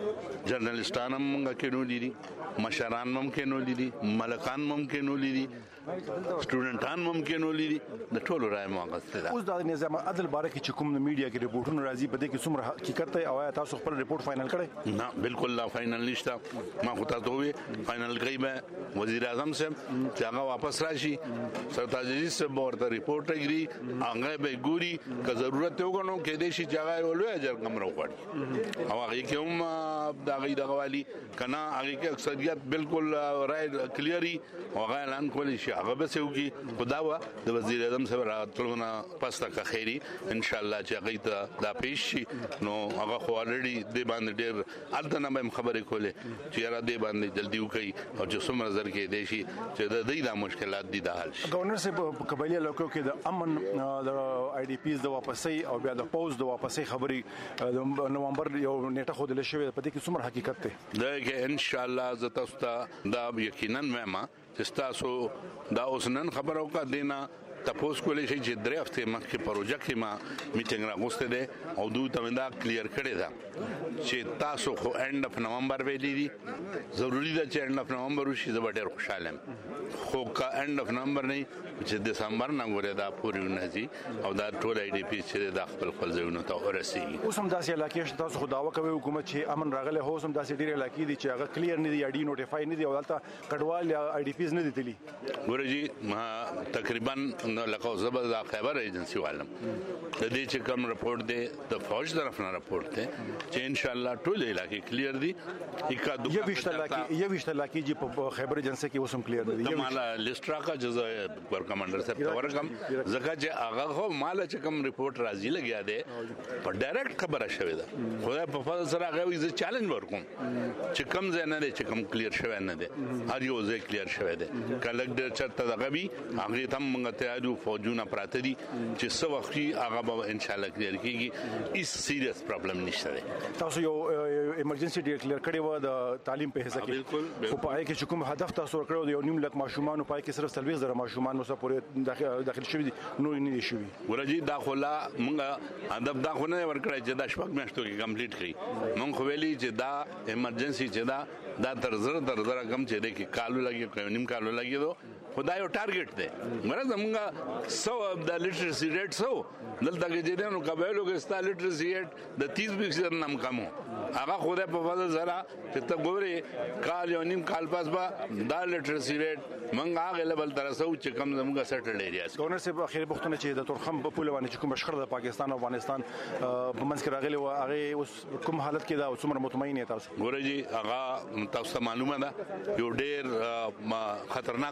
جرنالستان هم موږ کې نولي دي، مشران ممکن ولې دي، ملکان ممکن ولې دي، سټوډنټان ممکن ولې دي، د ټولو رائے مو اخیستې ده. اوس د نظام عدل باره کې چې کوم د میډیا کې ریپورټونه راځي په دې کې څومره حقیقت دی او آیا تاسو خپل ریپورت فائنل کړی؟ نه بالکل لا فائنل نشته. ما خو تاسو وی فائنل کوي به وزیر اعظم صاحب چې هغه واپس راشي، سرتاج عزیز صاحب ورته ریپورت راګري، هغه به ګوري که ضرورت یې وګڼو کې دې شي چې هغه ولوي اجر کم راوړي او هغه کې هم دا غي دغه والی کنه هغه کې اکثریت بالکل رائے کلیئري هغه اعلان کولی شي، هغه به سوي خدا وا د وزیر اعظم صاحب راتلونه پس تک خیری ان شاء الله چې هغه ته دا پیش شي. نو هغه خو الریډي د باندې ډېر الته نه به خبرې کولې چې یاره د باندې جلدی وکړي او چې څومره نظر کې دی شي چې د دې د مشکلات دي د حل شي. گورنر صاحب په قبایلی علاقو کې د امن د آی ډي پیز د واپسۍ او بیا د پوز د واپسۍ خبرې د نومبر یو نیټه خو د لشي په دې کې څومره حقیقت دی؟ دا کې ان شاء الله زه تاسو ته دا یقینا وایم چې تاسو دا اوس نن خبر او کا دینا تاسو کولای شئ چې درې هفته مخکې پروژه کې ما میټینګ راغوسته ده او دوی ته دا کلیر کړی ده چې تاسو خو اند اف نومبر ویلي دي، ضروری ده چې اند اف نومبر وشي. زه ډېر خوشاله یم، خو کا اند اف نومبر نه چې دسمبر نه غوړي دا پوری ونځي او دا ټول آی ډي پی چې د خپل خپل ځایونو ته ورسیږي. اوس هم داسې علاقې شته تاسو خو دعوه کوي حکومت چې امن راغلی، هو هم داسې ډېرې علاقې دي چې هغه کلیر نه دي یا ډي نوټیفای نه دي او هلته کډوال یا آی ډي پیز نه دي تللي. ګوره جي ما تقریبا لکه زبر د خیبر ایجنسی والم د دې چې کوم رپورټ دی د فوج طرف نه رپورټ دی چې ان شاء الله ټول علاقې کلیر دي. اکا دوه یويشت علاقې یويشت علاقې چې په خیبر ایجنسی کې اوسم کلیر دي. مالا لیست راکا جزا ور کمانډر صاحب ته ورکم زکه چې هغه خو مال چې کوم رپورټ راځي لګیا دی په ډایرکټ خبره شوې ده. خدای په فضل سره هغه ویزه چیلنج ورکوم چې کوم ځای نه دی چې کوم کلیر شوی نه دی، هر یو ځای کلیر شوی دی. کلکټر چرته دغه وی هغه ته موږ ته یادو فوجونه پراته دي چې څو وخت هغه به ان شاء الله کلیر کیږي. هیڅ سیریس پرابلم نشته دی. تاسو یو ایمرجنسي ډیکلیئر کړی و د تعلیم په حصہ کې، خو په هغه کې چې کوم هدف تاسو ورکړو د یو نیم لک ماشومان په کې صرف سلوي زره ماشومان نو سپورې داخل شوي دي، نو نه دي شوي. ورجی دا خلا موږ هدف دا خو نه ورکړی چې دا شپږ میاشتو کې کمپلیټ کړي. موږ خو ویلي چې دا ایمرجنسي چې دا دا تر زر تر زر کم چې دی کې کالو لګي نیم کالو لګي دو خدای یو ټارګټ دی. مرز موږ سو د لیټرسي ریټ سو دلته کې چې نو قبایلو کې ستا لیټرسي ریټ د تیس فیصد نم کمو هغه خدای په فضل سره چې ته ګوري کال یو نیم کال پاس با دا لیټرسي ریټ موږ هغه لیول تر سو چې کم زموږه سټل ایریاز. گورنر صاحب اخیری پوښتنه چې د تورخم په پوله باندې کوم شخړه د پاکستان او افغانستان په منځ کې راغلی و هغه اوس کوم حالت کې دا او څومره مطمئن یې تاسو؟ ګورئ جی هغه تاسو ته معلومه ده یو ډېر خطرناک صورتحال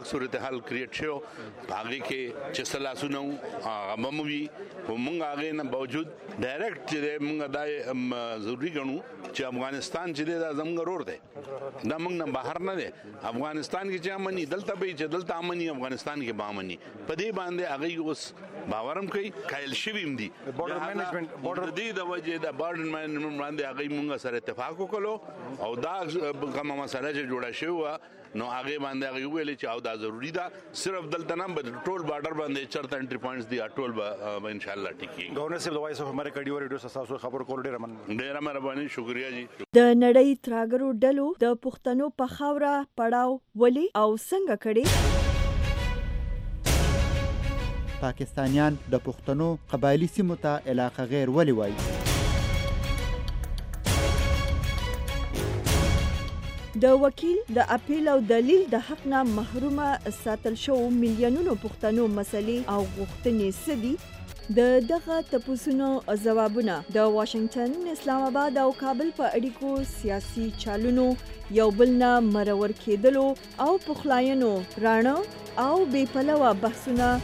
صورتحال کریټ شو هغه کې چې سلاسونو هغه مموي ومنګ هغه نه باوجود ډایرکټ چې موږ دا ضروری ګڼو چې افغانستان چې دا زموږ رور دی دا موږ نه بهر نه دی افغانستان کې چې امني دلته به چې دلته امني افغانستان کې به امني په دې باندې هغه اوس باورم کوي کایل شویم دي بورډر منیجمنت بورډر دی د وجه د بورډر منیجمنت باندې هغه موږ سره اتفاق وکړو او دا کومه مسله چې جوړه شوې نو هغه باندې هغه ویل چې او دا ضروری ده صرف دلته نه بل ټول بارډر باندې چرته انټری پوینټس دي ټول به ان شاء الله ټیکی گورنر صاحب د وایس اف امریکا ډیو ریډیو تاسو خبر کول ډیر من ډیر مهرباني شکریا جی د نړۍ تراګرو ډلو د پښتنو په خاوره پړاو ولي او څنګه کړي پاکستانیان د پښتنو قبایلی سیمو ته علاقه غیر ولي وایي د وکیل د اپیل او دلیل د حق نه محرومه ساتل شو میلیونونو پښتنو مسلې او غوښتنې سدي د دغه تپوسونو ځوابونه د واشنگټن اسلام آباد او کابل په اړیکو سیاسي چالونو یو بل نه مرور کېدلو او پخلاینو رانه او بې پلوه بحثونه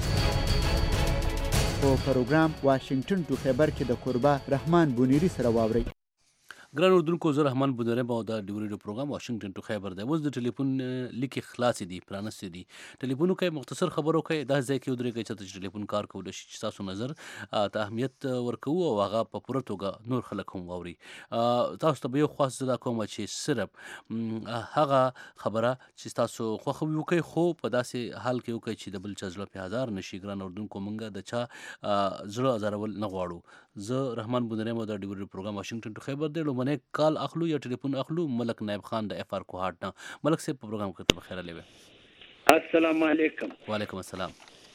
په پروګرام واشنگټن ټو خیبر کې د قربا رحمان بونیری سره واوري ګران اردوونکو زه رحمان بودره ما د ډیو ریډیو پروګرام واشنگټن ټو خیبر دی اوس د ټلیفون لیکي خلاص دي پرانست دي ټلیفون کوي مختصر خبرو کوي دا ځای کې ودرې کوي چې ټلیفون کار کول شي چې تاسو نظر ته اهمیت ورکو او هغه په پوره توګه نور خلک هم واوري تاسو ته یو خاص زده کوم چې صرف هغه خبره چې تاسو خوښ وي خو په داسې حال کې وکړي چې د بل چا زړه په هزار نشي ګران اردوونکو مونږ د چا زړه ازارول نه غواړو زه رحمان بودره ما د ډیو ریډیو پروګرام واشنگټن ټو خیبر دی منه کال اخلو یا ټلیفون اخلو ملک نائب خان د اف ار کوهاټ نه ملک سے پروګرام کې ته بخیر لوي السلام علیکم وعلیکم السلام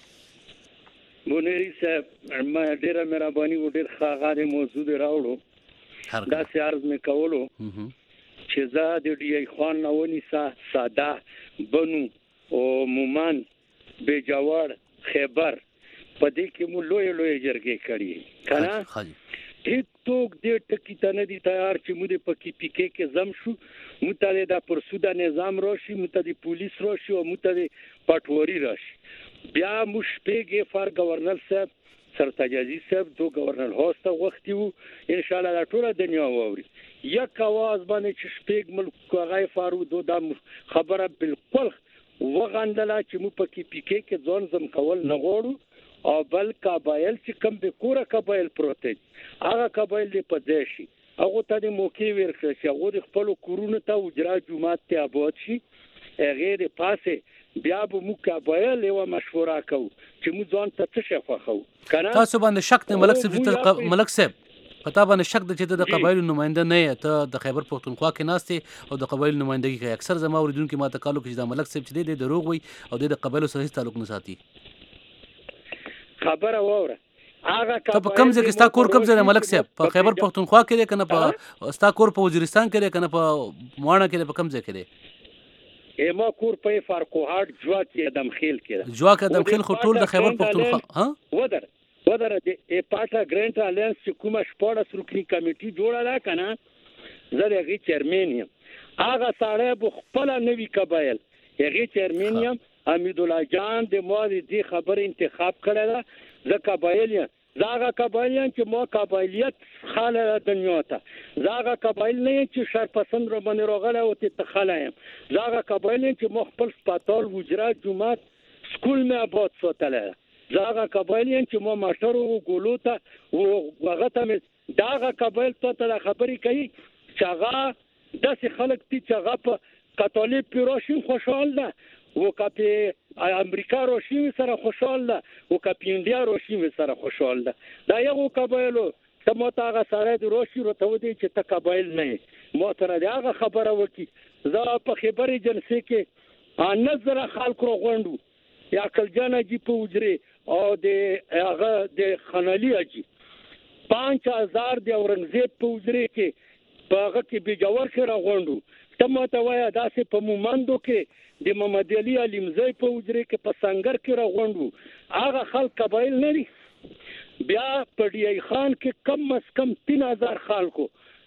مونری صاحب ما ډیره مهرباني و ډیر ښه موضوع راوړو دا سي عرض مې کولو چې زه د ډی خان نونی ساده بنو او مومن بیجوار خیبر په دې کې مو لوی لوی جرګې کړې کنه هیڅوک دې ټکی ته نه دي تیار چې موږ په کې پی کې کې زم شو متعلق د پرسوده نظام راشي متعلق پولیس راشي او متعلق پټوري راشي بیا مشپېګ فار گورنر صاحب سرتاج عزیز صاحب دو گورنر هوسته وختي وو ان شاء الله ټول دنیا ووري یک आवाज باندې چې شپېګ ملک غای فارو دو د خبره بالکل وغندله چې مو په کې پی کې کې ځون زم کول نه غوړو او بل قبایل چې کم به کوره قبایل پروتې هغه قبایل په ځای شي هغه ته د موقع ورکړي چې هغه د خپل کورونه ته وجرا جمعات ته آباد شي غیر پاسه بیا به مو قبایل یو مشوره کوو چې مو ځان ته څه شفاخو کنه تاسو باندې شک ته ملک صاحب ملک صاحب پتا باندې شک د چې د قبایل نماینده نه ته د خیبر پختونخوا کې ناشته او د قبایل نمائندګي کوي اکثر زما اوریدونکو ماته کالو کې د ملک صاحب چې د دروغ وي او د قبایل سره تعلق نه ساتي خبره وره هغه په کوم ځای کې ستا کور کوم ځای ملک صاحب په خیبر پختونخوا کې دی کنه په ستا کور په وزیرستان کې دی کنه په موانه کې دی په کوم ځای کې دی ایما کور په فارکوهاټ جوا کې ادم خیل کې دی جوا کې ادم خیل خو ټول د خیبر پختونخوا ها ودر ودر د پاټا ګرانټ الینس چې کومه شپږ رکنی کمیټي جوړه ده کنه زه دغه چیرمن یم هغه ساړه په خپل نوی قبایل هغه چیرمن یم حمید الله جان د مو دې خبر انتخاب کړل زه قبایل یم زاغه قبایل چې مو قبایلیت خاله دنیا ته زاغه قبایل نه چې شر پسند رو باندې روغله او ته خلایم زاغه قبایل چې مو خپل سپاتال وجرا جمعات سکول مې آباد ساتله زاغه قبایل چې مو ماشر او ګولو ته او هغه ته داغه قبایل ته خبرې کوي چې هغه داسې خلک دي چې هغه په کاتولیک پیروشي خوشحال ده و کپی امریکا روشي سره خوشحال ده او کپی انډیا روشي سره خوشحال ده دا یو قبایلو ته مو ته هغه سره د روشي ورته ودی چې ته قبایل نه مو تر دا هغه خبره وکي زه په خبري جلسه کې نظر خلکو غونډو یا کلجان جی په وجري او د هغه د خنالي اجي پنځه هزار د اورنګزیب په وجري کې په هغه کې بیجوار کې راغونډو ته مو ته وای داسې په مومندو کې د محمد علي علمزی په وجري کې په سنگر کې راغونډو هغه خلک قبایل نه دي بیا په ډی ای خان کې کم از کم تین هزار خلکو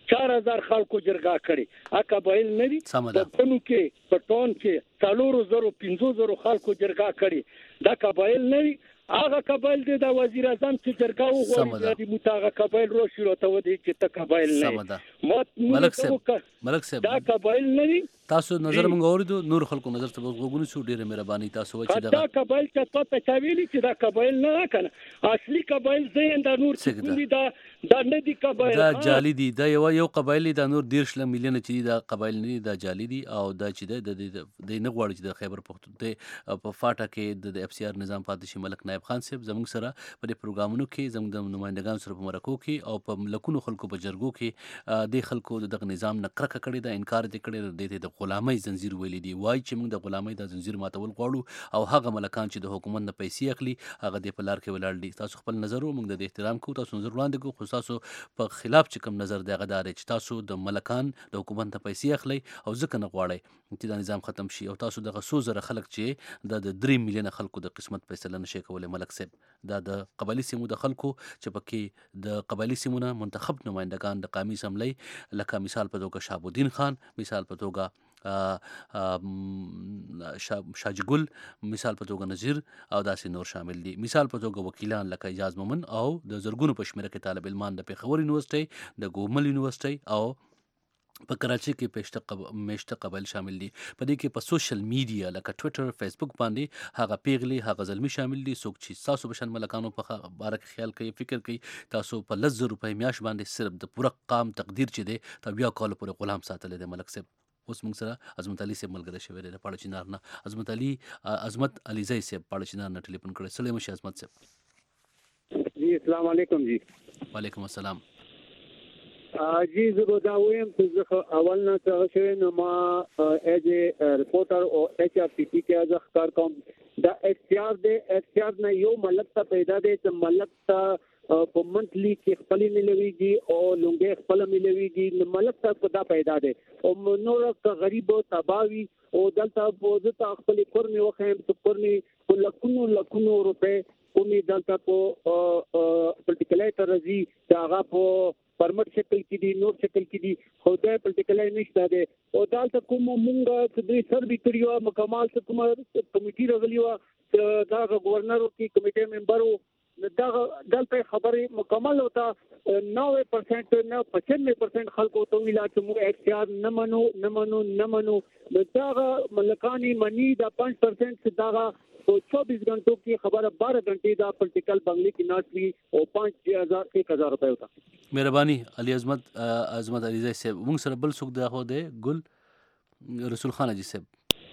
چار هزار خلکو جرګه کړي ا قبایل نه دي په بنو کې په ټون کې څلور زره پنځه زره خلکو جرګه کړي دا قبایل نه دي هغه قبایل دي د وزیر اعظم چې جرګه وغوړي د متاغه قبایل روشي راته ودی چې ته قبایل نه ملک صاحب ملک صاحب دا قبایل نه دي تاسو نظر مونږ اوریدو نور خلکو نظر ته وګورئ سو ډیره مهرباني تاسو وایي چې دا قبایل چې پته چاویلی چې دا قبایل نه کنه اصلي قبایل زین دا نور څه دا دا نه دي قبایل دا جالي دي دا یو یو قبایل دا نور دیرش میلیون چې دا قبایل نه دا جالي دي او دا چې د د نه غواړي چې د خیبر پختونخوا په فاټا کې د اف سی آر نظام پاتې ملک نائب خان صاحب زموږ سره په دې پروګرامونو کې زموږ د نمائندګانو سره په مرکو کې او په ملکونو خلکو په جرګو کې د خلکو د نظام نه کرکه کړې دا انکار دې کړی د غلامۍ زنجیر ویلي دی وای چې موږ د غلامۍ د زنجیر ماتول غواړو او هغه ملکان چې د حکومت نه پیسې اخلي هغه د پلار کې ولاړ دي تاسو خپل نظر موږ د احترام کوو تاسو نظر وړاندې کوو خو تاسو په خلاف چې کوم نظر دی هغه دا چې تاسو د ملکان د حکومت نه پیسې اخلي او ځکه نه غواړي چې دا نظام ختم شي او تاسو دغه څو زره خلک چې د درې میلیونه خلکو د قسمت فیصله نشي کولای ملک صاحب دا د قبایلی سیمو د خلکو چې پکې د قبایلی سیمونه منتخب نمائندگان د قومي اسمبلی لکه مثال په توګه شهاب الدین خان مثال په توګه شاجي ګل مثال په توګه نذیر او داسې نور شامل دي مثال په توګه وکیلان لکه اجاز مومن او د زرګونو په شمیره کې طالب علمان د پیښور یونیورسيټي د ګومل یونیورسيټي او په کراچي کې پېشته قب... میشته قبایل شامل دي په دې کې په سوشل میډیا لکه ټوئیټر فیسبوک باندې هغه پیغلي هغه ظلمي شامل دي څوک چې تاسو بشن ملکانو په باره کې خیال کوي فکر کوي تاسو په لزر روپۍ میاش باندې صرف د پوره قام تقدیر چې دی ته بیا کال پورې غلام ساتل دي ملک صاحب اوس موږ سره عظمت علي صاحب ملګری شوی دی پاړه چنار نه عظمت علي عظمت علي زئی صاحب پاړه چنار نه ټلیفون کړی سلام شي عظمت صاحب جی السلام علیکم جی وعلیکم السلام جی زه دا وایم چې اول نه څنګه شوی نو ما ایز ریپورټر او ایچ آر پی پی کې ځخ کار کوم دا اختیار دی اختیار نه یو ملک ته پیدا دی چې ملک ته په منټلی کې خپل ملويږي او لونګي خپل ملويږي نو ملک ته دا پیدا دی او نور غریب او تباوی او دلته بوزته خپل کورنی وخیم ته کورنی لکونو لکونو روپے کومي دلته په پولیټیکل رازي داغه په پرمټ شکل کې دي نور شکل کې دي خو دا پولیټیکل نشته دی او دلته کوم مونږ چې دوی سر بیتریو مکمل څه کومه کمیټي راغلی و دا گورنر کی کمیټه ممبر دا دلته خبره مکمل ہوتا نوے پرسنٹ نه پچانوے پرسنٹ خلکو ته ویلا چې موږ اختیار نه منو نه منو نه منو دا ملکانی منی دا پانچ پرسنٹ دا تو چوبیس घंटों की खबर बारह घंटे दा पॉलिटिकल बंगले की नोट भी और पाँच हजार एक हजार रुपए होता मेहरबानी अली अजमत अजमत अली जई साहब موږ سره بل څوک دا خو دی ګل رسول خان جی صاحب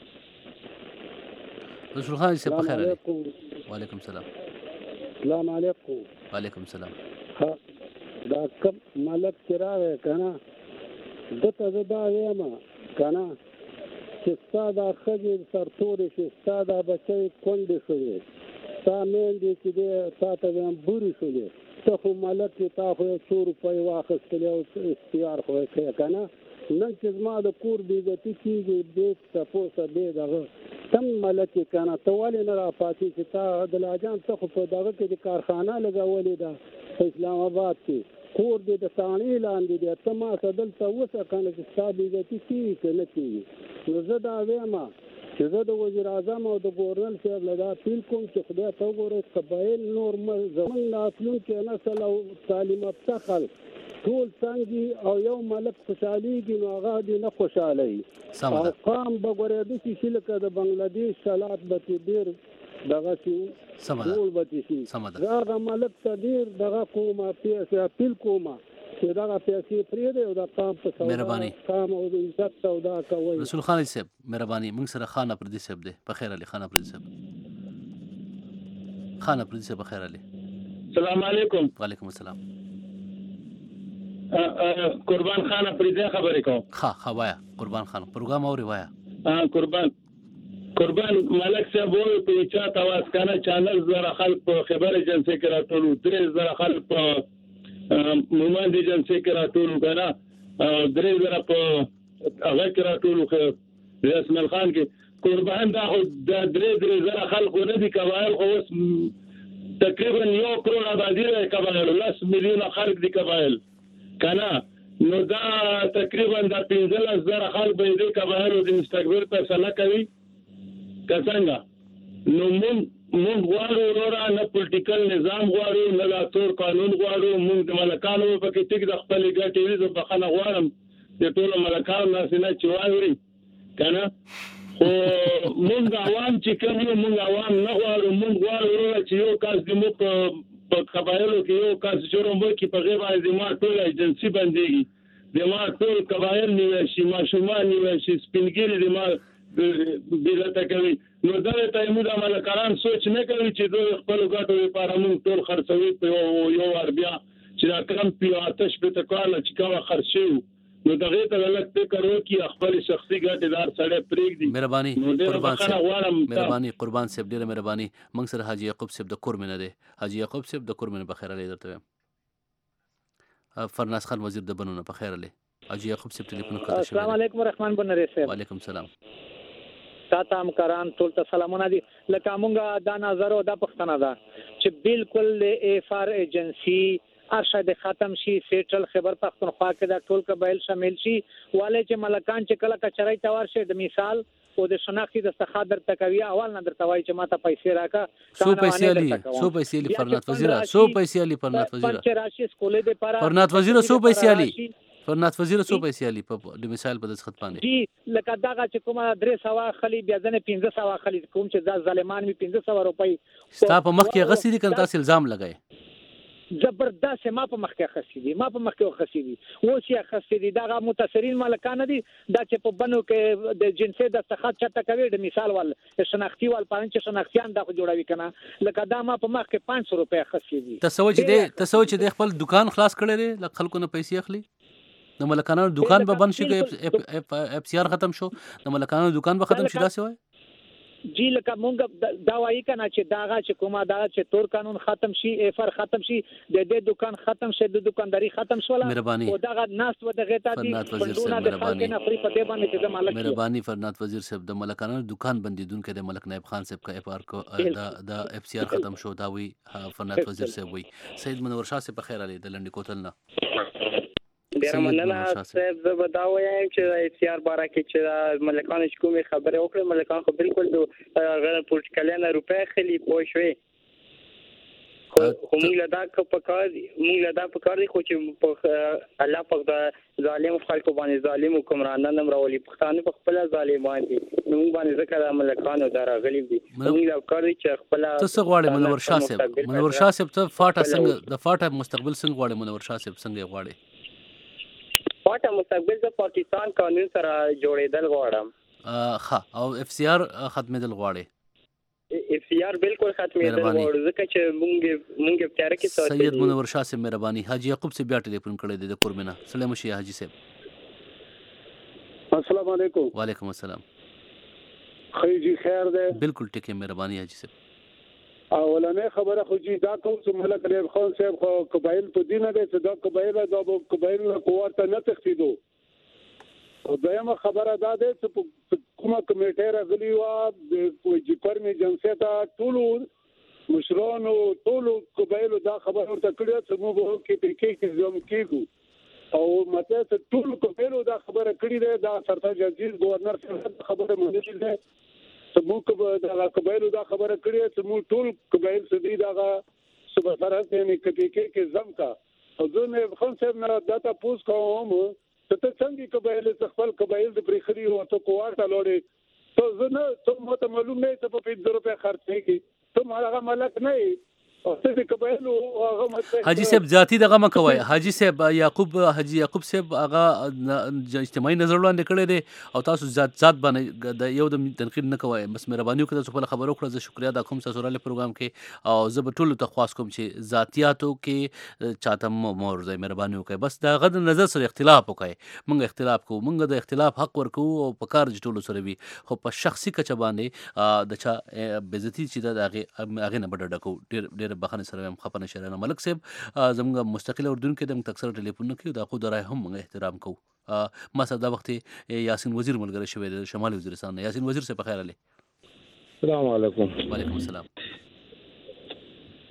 رسول خان جی صاحب بخیر علیکم وعلیکم السلام السلام علیکم وعلیکم السلام ها دا کب ملک چراغ کنه دته زدا ویما کنه چې ستاده خځې سرتورې شي ستاده بچی کونډې شوې ستا میندې چې دی تا ته ویم بورې شولې ته خو ملک چې تا خو یو څو روپۍ واخیستلې او اختیار خو یې کړی که نه نن چې زما د کور بېعزتي کېږي بې تپوسه بې دغه تم ملک یې که نه ته ولې نه راپاتې چې تا عبدالله ته خو په دغه کې د کارخانه لګولې ده په اسلام آباد کې کور دې د تاڼې لاندې دی ته ما ته دلته اوسه که نه چې ستا بېعزتي کېږي که نه کېږي نو زه دا ویم چې زه د وزیر اعظم او د ګورنر صاحب له دا اپیل کوم چې خدای ته وګورئ قبایل نور زموږ راتلونکی نسل او تعلیم یافته خلک ټول څنګه او یو ملک خوشحالېږي نو هغه دې نه خوشحالوي او قام به ګورېده چې لکه د بنګلادیش حالات به ترې ډېر دغه شي ټول به ترې شي زه هغه ملک ته ډېر دغه کوم اپیل کوم چې دغه پیسې پرېږدي او د قام په سودا قام او د عزت سودا کوي رسول خان صاحب مهرباني موږ سره خان اپردي صاحب دی په خیر علي خان اپردي صاحب خان اپردي صاحب په خیر علي السلام علیکم وعلیکم السلام قربان خان اپردي خبرې کوم ها ها وایا قربان خان پروګرام او روایا قربان قربان ملک صاحب وو په چا تواس کنه چانل زره خلک په خبر ایجنسی کې راټولو درې زره خلک په مومن دي ایجنسی کې راټولو کنه درې زره په هغه کې راټولو خو اسماعیل خان کې قربان دا خو د درې درې زره خلک نه دي قبایل خو تقریبا یو کروڑ آبادی لري قبایل لس میلیون خلک دي قبایل کنه نو دا تقریبا د پنځلس زره خلک به دې قبایلو د مستقبل فیصله کوي که څنګه نو مونږ مونږ غواړو وروره نه پولیټیکل نظام غواړو نه د تور قانون غواړو مونږ د ملکانو په کې ټیک د خپلې ګټې وي زه بخښنه غواړم د ټولو ملکانو ناسې نه چې واوري که نه خو مونږ عوام چې کوم یو مونږ عوام نه غواړو مونږ غواړو وروره چې یو کس زموږ په په قبایلو کې یو کس جرم وکړي په هغې باندې زما ټول ایجنسي بندېږي زما ټول قبایل نیول شي ماشومان نیول شي سپین ږیري زما بېعزته کوي نو دغې ته زموږ د ملکران سوچ نه کوي چې دوی خپلو ګټو لپاره مونږ ټول خرڅوي په یو یو وار بیا چې دا کم په اته شپېته کاله چې کومه خرڅ شوي نو دغې ته لږ فکر وکړي خپل شخصي ګټې دار سړی پرېږدي مهرباني نو ډېره قربان بخښنه صاحب غواړم مهرباني قربان صاحب ډېره مهرباني موږ سره حاجي یعقوب صاحب د کور مینه دی حاجي یعقوب صاحب د کور مینه په خیر علی درته وایم فرناز خان وزیر د بنونه په خیر علی حاجي یعقوب صاحب ټلیفون کړی السلام علیکم رحمان بنری صاحب وعلیکم السلام تاسو هم کران ټول ته سلامونه دي لکه مونږه دا نظر او دا پښتنه ده چې بالکل اف ار ایجنسی ارشد ختم شي سیټل خبر پختونخوا کې دا ټول قبایل شامل شي والے چې ملکان چې کله کچرای تور شه د مثال او د شناختی د استخادر تکوي اول نه درته وای چې ماته پیسې راکا سو پیسې علي سو پیسې علي فرنات وزیره سو پیسې علي فرنات وزیره چې راشي سکولې د پاره فرنات وزیره سو پیسې علي فرنات وزیره سو پیسې علي په د مثال په دسخط باندې جی لکه دا چې کومه درې سوا خلی بیا ځنه پنځه سوا خلی کوم چې دا ظالمان می پنځه سوا روپۍ ستا په مخ کې غسی دي کنه تاسو الزام لګای زبردست ما په مخ کې خسي دي ما په مخ کې خسي دي اوس یې خسي دي دا متاثرین مالکان دي دا چې په بنو کې د جنسي د استخاد چاته کوي د مثال ول شناختی ول پانچ شناختيان دا جوړوي کنه لکه دا ما په مخ کې پانچ سو روپیا خسي دي تسوچ دي تسوچ دي خپل دکان خلاص کړی دی لکه خلکو نه پیسې اخلي د ملکانو دکان به بند شي اف سی آر ختم شو د ملکانو دکان به ختم شي دا څه وای جی لکه مونږ دا وایي کنه چې داغه چې کومه دا چې تور قانون ختم شي اف ار ختم شي د دې دکان ختم شي د دکانداري ختم شولا او داغه ناس و دغه ته دي فندونه د خلک نه فری په دې باندې چې د مالک مهرباني فرنات وزیر صاحب د ملکانو دکان بندیدونکو د ملک نائب خان صاحب کا اف ار کو د اف سی آر ختم شو دا وی فرنات وزیر صاحب وی سید منور شاه صاحب په خیر علي د لنډی کوتل نه ډیر مننه صاحب زه به دا وایم چې اف سی آر باره کې چې ملکان چې کومې خبرې وکړې ملکان خو بالکل د غیر پولیټیکلیانه روپۍ خلی پوه شوې خو موږ له دا په کار موږ له دا په کار دي خو چې الله پاک د ظالم خلکو باندې ظالم حکمرانان هم راولي پښتانه په خپل ظالمان دي موږ باندې ځکه د ملکانو دا راغلي دي موږ له کار دي چې خپل څه غواړي منور شاه صاحب منور شاه صاحب ته فاټه څنګه د فاټه مستقبل څنګه غواړي منور شاه صاحب څنګه غواړي پاټه مستقبل د پاکستان قانون سره جوړېدل غواړم ها او اف سی آر ختمېدل غواړي اف سی آر بالکل ختمېدل غواړي ځکه چې مونږ مونږ اختیار کې ساتي سید منور شاه صاحب مهرباني حاجی یعقوب صاحب بیا ټلیفون کړی دی د کورمنه سلام شي حاجی صاحب السلام علیکم وعلیکم السلام خیر جی خیر ده بالکل ټیک مهرباني حاجی صاحب اولنې خبره خو جی دا کوم چې ملک نائب خان صاحب خو قبایل په دینه دي چې دا قبایل دا قبایل له قوت نه تخیدو او دایمه خبره دا ده چې کومه کمیټه راغلی و د کوجی پرمې جنسه تا ټول مشران او ټول قبایل دا خبره ورته کړی چې موږ به کې په کې کې زم کېږو او مته ټول قبایل دا خبره کړی ده دا سرتاج عزیز گورنر صاحب خبره مونږ دي سموږ دا قبایل دا خبره کړی چې موږ ټول قبایل سدي دا صبح سره یعنی کې کې کې زم کا او زه نه خان صاحب نه دا تاسو کوم ته څنګه قبایل خپل قبایل د پرخري او ته کوارته لوري ته زه نه ته مو ته معلوم نه ته په پنځه روپے خرڅ نه کی ته هغه ملک نه او ته قبایل او هغه حاجی صاحب ذاتی دغه مکوي حاجی صاحب یعقوب حاجی یعقوب صاحب هغه اجتماعي نظر وړاندې کړی دی او تاسو ذات ذات باندې د یو د تنقید نه کوي بس مهرباني وکړئ تاسو خپل خبرو کړئ زه شکریا دا کوم تاسو راله پروګرام کې او زه به ټول ته خواست کوم چې ذاتیاتو کې چاته مور زې مهرباني وکړئ بس دا غد نظر سره اختلاف وکړي مونږ اختلاف کوو مونږ د اختلاف حق ورکو او په کار ټول سره وي خو په شخصي کچ باندې د چا بیزتی چې دا هغه هغه نه بډډ کو ډیر ډیر بخنه سره هم خپنه شرانه ملک صاحب زموږ مستقل اردن کې د تکثر ټلیفون کې دا خو درای هم موږ احترام کوو ما صدا وخت یاسین وزیر ملګری شوی د شمالي وزیرستان یاسین وزیر صاحب خیر علي السلام علیکم وعلیکم السلام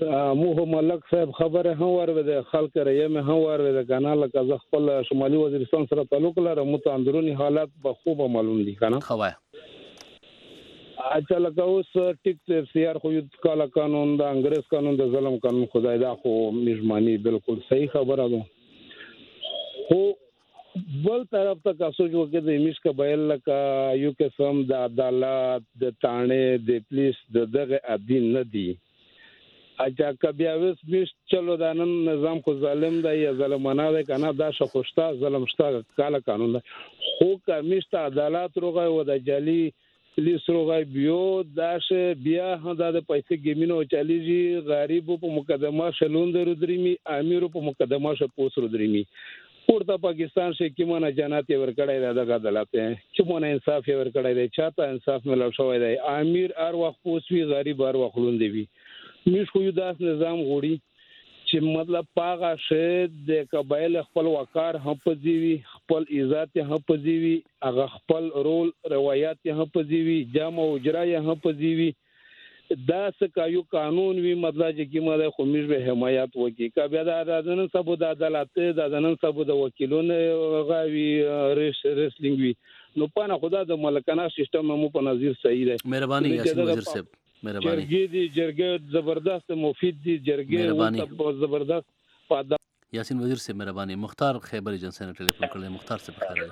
مو ملک صاحب خبره هم ورده خلک رایم هم ورده کنه لکه ز خپل شمالي وزیرستان سره تعلق لرم مو اندرونی حالات به خوب معلوم دي کنه خوای اچھا لکه اوس ټیک اف سی آر خو یو کاله قانون د انګريز قانون د ظلم قانون خدای دا خو میزمانی بالکل صحیح خبره ده خو بل طرف ته تاسو جو کې د امیش کا بیل لکه یو قسم د عدالت د تانه د پولیس د دغه ادین نه دي اچھا کبیا وس بیس چلو د نن نظام خو ظالم دی یا ظالمانه دی کنه دا شخصتا ظلم شتا کاله قانون ده خو کمیشته عدالت روغه و د جالي پولیس روغه بیو داشه بیا هدا د پیسې ګمینو چالیږي غریب په مقدمه شلون درودريمي امیر په مقدمه ش پوس رودريمي پورته پاکستان شي کی مونږه جنات ور کړای دا د عدالت چې مونږه انصاف ور کړای دی چاته انصاف ملو شوی دی امیر ار وخت پوسوي غریب ار وخت لوند دی مش خو یو داس نظام غوړي چې مطلب پاغه شه د قبایل خپل وقار هم پځوي خپل عزت هم پځوي هغه خپل رول روایت هم پځوي جامع او اجرای هم پځوي دا څه یو قانون وی مطلب چې کیمه خو مش به حمایت وکي کبه دا راځنن سبو د عدالت د ځنن سبو د وکیلونو غوي ریسلینګ وی نو پانه خدا د ملکانه سیستم مو په نظر صحیح دی مهرباني یاسین وزیر صاحب مهرباني جرګې دي جرګې زبردست مفید دي جرګې زبردست پاده یاسین وزیر صاحب مهرباني مختار خیبر ایجنسی نے ټلیفون کړل مختار صاحب بخیر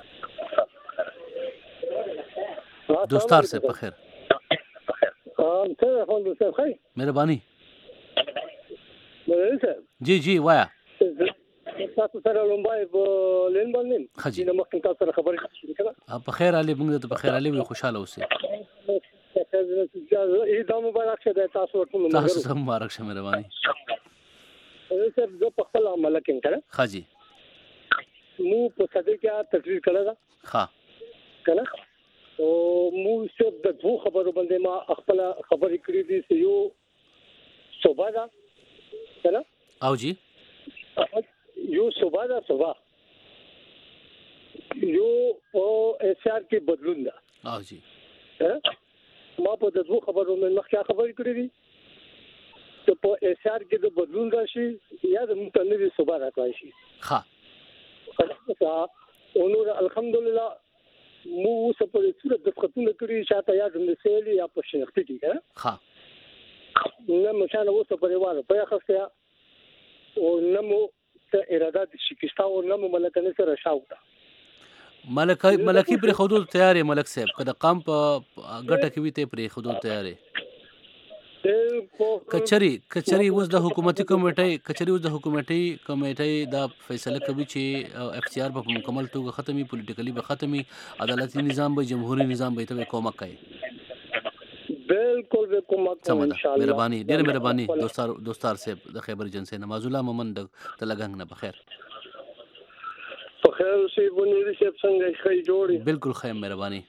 دوستار صاحب بخیر ام ته خو د څه خی مهرباني مهرباني جی جی وایا تاسو سره لومبای په لین باندې خجی نو مخکې تاسو سره خبرې کړې په خیر علي موږ ته په خیر علي وي خوشاله اوسئ دا مبارک شه د تاسو ورته تاسو سم مبارک شه مهرباني زه زه په خپل عمل کې کړم خاجي مو په صدې کې تقریر کړل ها کله او مو څه د دوه خبرو باندې ما خپل خبرې کړې دي چې یو صبح دا کله او جی یو صبح دا صبح یو او اس آر کې بدلون دا او جی ما په د دوه خبرو باندې مخکې خبرې کړې دي چې په اس آر کې د بدلون راشي یا د متنوي صبح راځي شي ها او نور الحمدلله مو سپورې صورت د خطونه کړی شاته یا د سیلي یا په شنختي کې ها نو مشانه و سپورې واره په خسته او نمو ته اراده د شکستا او نمو ملکنه سره شاوته ملک ملکی پر حدود تیارې ملک صاحب کله قام په ګټه کې وي ته پر حدود تیارې کچري کچري اوس د حکومتي کمیټې کچري اوس د حکومتي کمیټې دا فیصله کوي چې اف سی آر په مکمل توګه ختمي پولیټیکلی به ختمي عدالتي نظام به جمهوریت نظام به ته کومک کوي بالکل به کومک ان شاء الله مهرباني ډېر مهرباني دوستار دوستار صاحب د خیبر ایجنسی نمازالله مومن د تلګنګ نه بخیر په خیر سي بنيري صاحب څنګه خی جوړي بالکل خیر مهرباني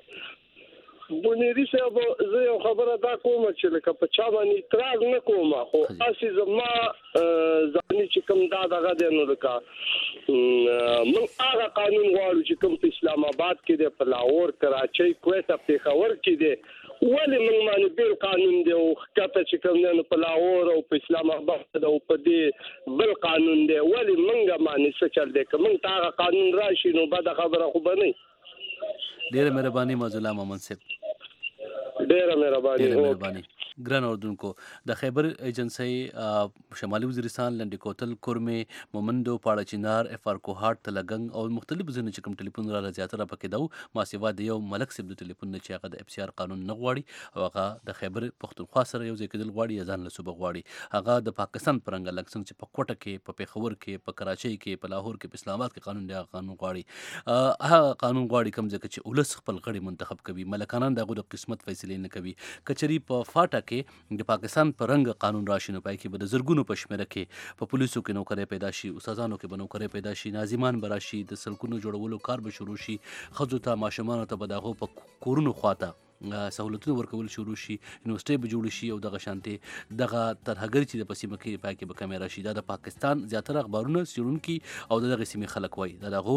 بنيري صاحب زه یو خبره دا کوم چې لکه په چا باندې اعتراض نه کوم خو اسی زما ځاني چې کوم دا دغه دی نو لکه موږ هغه قانون غواړو چې کوم په اسلام آباد کې دی په لاهور کراچۍ کویته پیښور کې دی ولې موږ باندې بل قانون دی او کته چې کوم نه په لاهور او په اسلام آباد او په دې بل قانون دی ولې موږ باندې څه چل دی کوم هغه قانون راشي نو بعد خبره خو بنئ ډېر مهرباني مازولا مومن صاحب ډېر مهرباني ډېر مهرباني ګران اوردونکو د خیبر ایجنسی شمالي وزیرستان لنډی کوتل کورمه مومندو پاړه چنار اف آر کوهاټ تلګنګ او مختلف ځینې چې کوم ټلیفون را زیاتره پکې دو ما سیوا د یو ملک صاحب د ټلیفون نه چې هغه د اف سی آر قانون نه غواړي او هغه د خیبر پښتونخوا سره یو ځای کېدل غواړي یا ځان له صوبه غواړي هغه د پاکستان پرنګ لکسن چې په کوټه کې په پیښور کې په کراچۍ کې په لاهور کې په اسلام آباد کې قانون دی قانون غواړي هغه قانون غواړي کوم ځکه چې ولس خپل غړي منتخب کوي ملکانان دغه د قسمت فیصله نه کوي کچري په فاټا کې د پاکستان پر رنګ قانون راشي نو پای کې به د زرګونو په شمیره کې په پولیسو کې نوکرۍ پیدا شي استادانو کې به نوکرۍ پیدا شي ناظمان به راشي د سړکونو جوړولو کار به شروع شي ښځو ته ماشومانو ته به د هغو په کورونو خواته سہولتونه ورکول شروع شي یونیورسيټي به جوړ شي او دغه شانتي دغه ترهګر چې د پسیمه کې پای کې به کیمرا شي دا د پاکستان زیاتره اخبارونه سیرونکي او دغه سیمې خلک وای دغه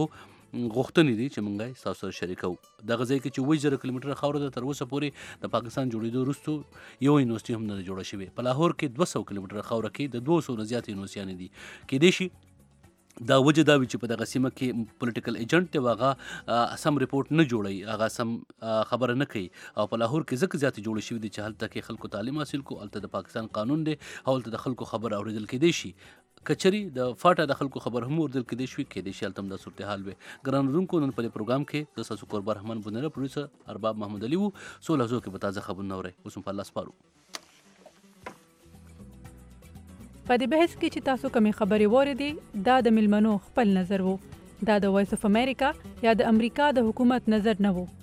غوښتنې دي چې موږ تاسو سره شریکو دغه ځای کې چې اووه زره کیلومتره خاوره ده تر اوسه پورې د پاکستان جوړېدو وروستو یو یونیورسټي هم نه جوړه شوې په لاهور کې دوه سوه کیلومتره خاوره کې د دوه سوو نه زیات یونیورسټیانې دي کیدای شي دا وجه دا وي چې په دغه سیمه کې پولیټیکل ایجنټ دی هغه سم ریپورټ نه جوړوي هغه سم خبره نه کوي او په لاهور کې ځکه زیاتې جوړې شوي دي چې هلته کې خلکو تعلیم حاصل کو هلته د پاکستان قانون دی او هلته د خلکو خبر اورېدل کیدای شي کچري د فاټا د خلکو خبر هم اورېدل کیدای شي کیدای شي هلته هم دا صورتحال وي ګران اورونکو نن په دې پروګرام کې د تاسو قربان رحمان بونیره پروډوسر ارباب محمد علي وو څو لحظو کې به تازه خبرونه اورئ اوس هم په الله سپارو په دې بحث کې چې تاسو کومې خبرې واورېدې دا د ملمنو خپل نظر وو دا د وایس اف امریکا یا د امریکا د حکومت نظر نه وو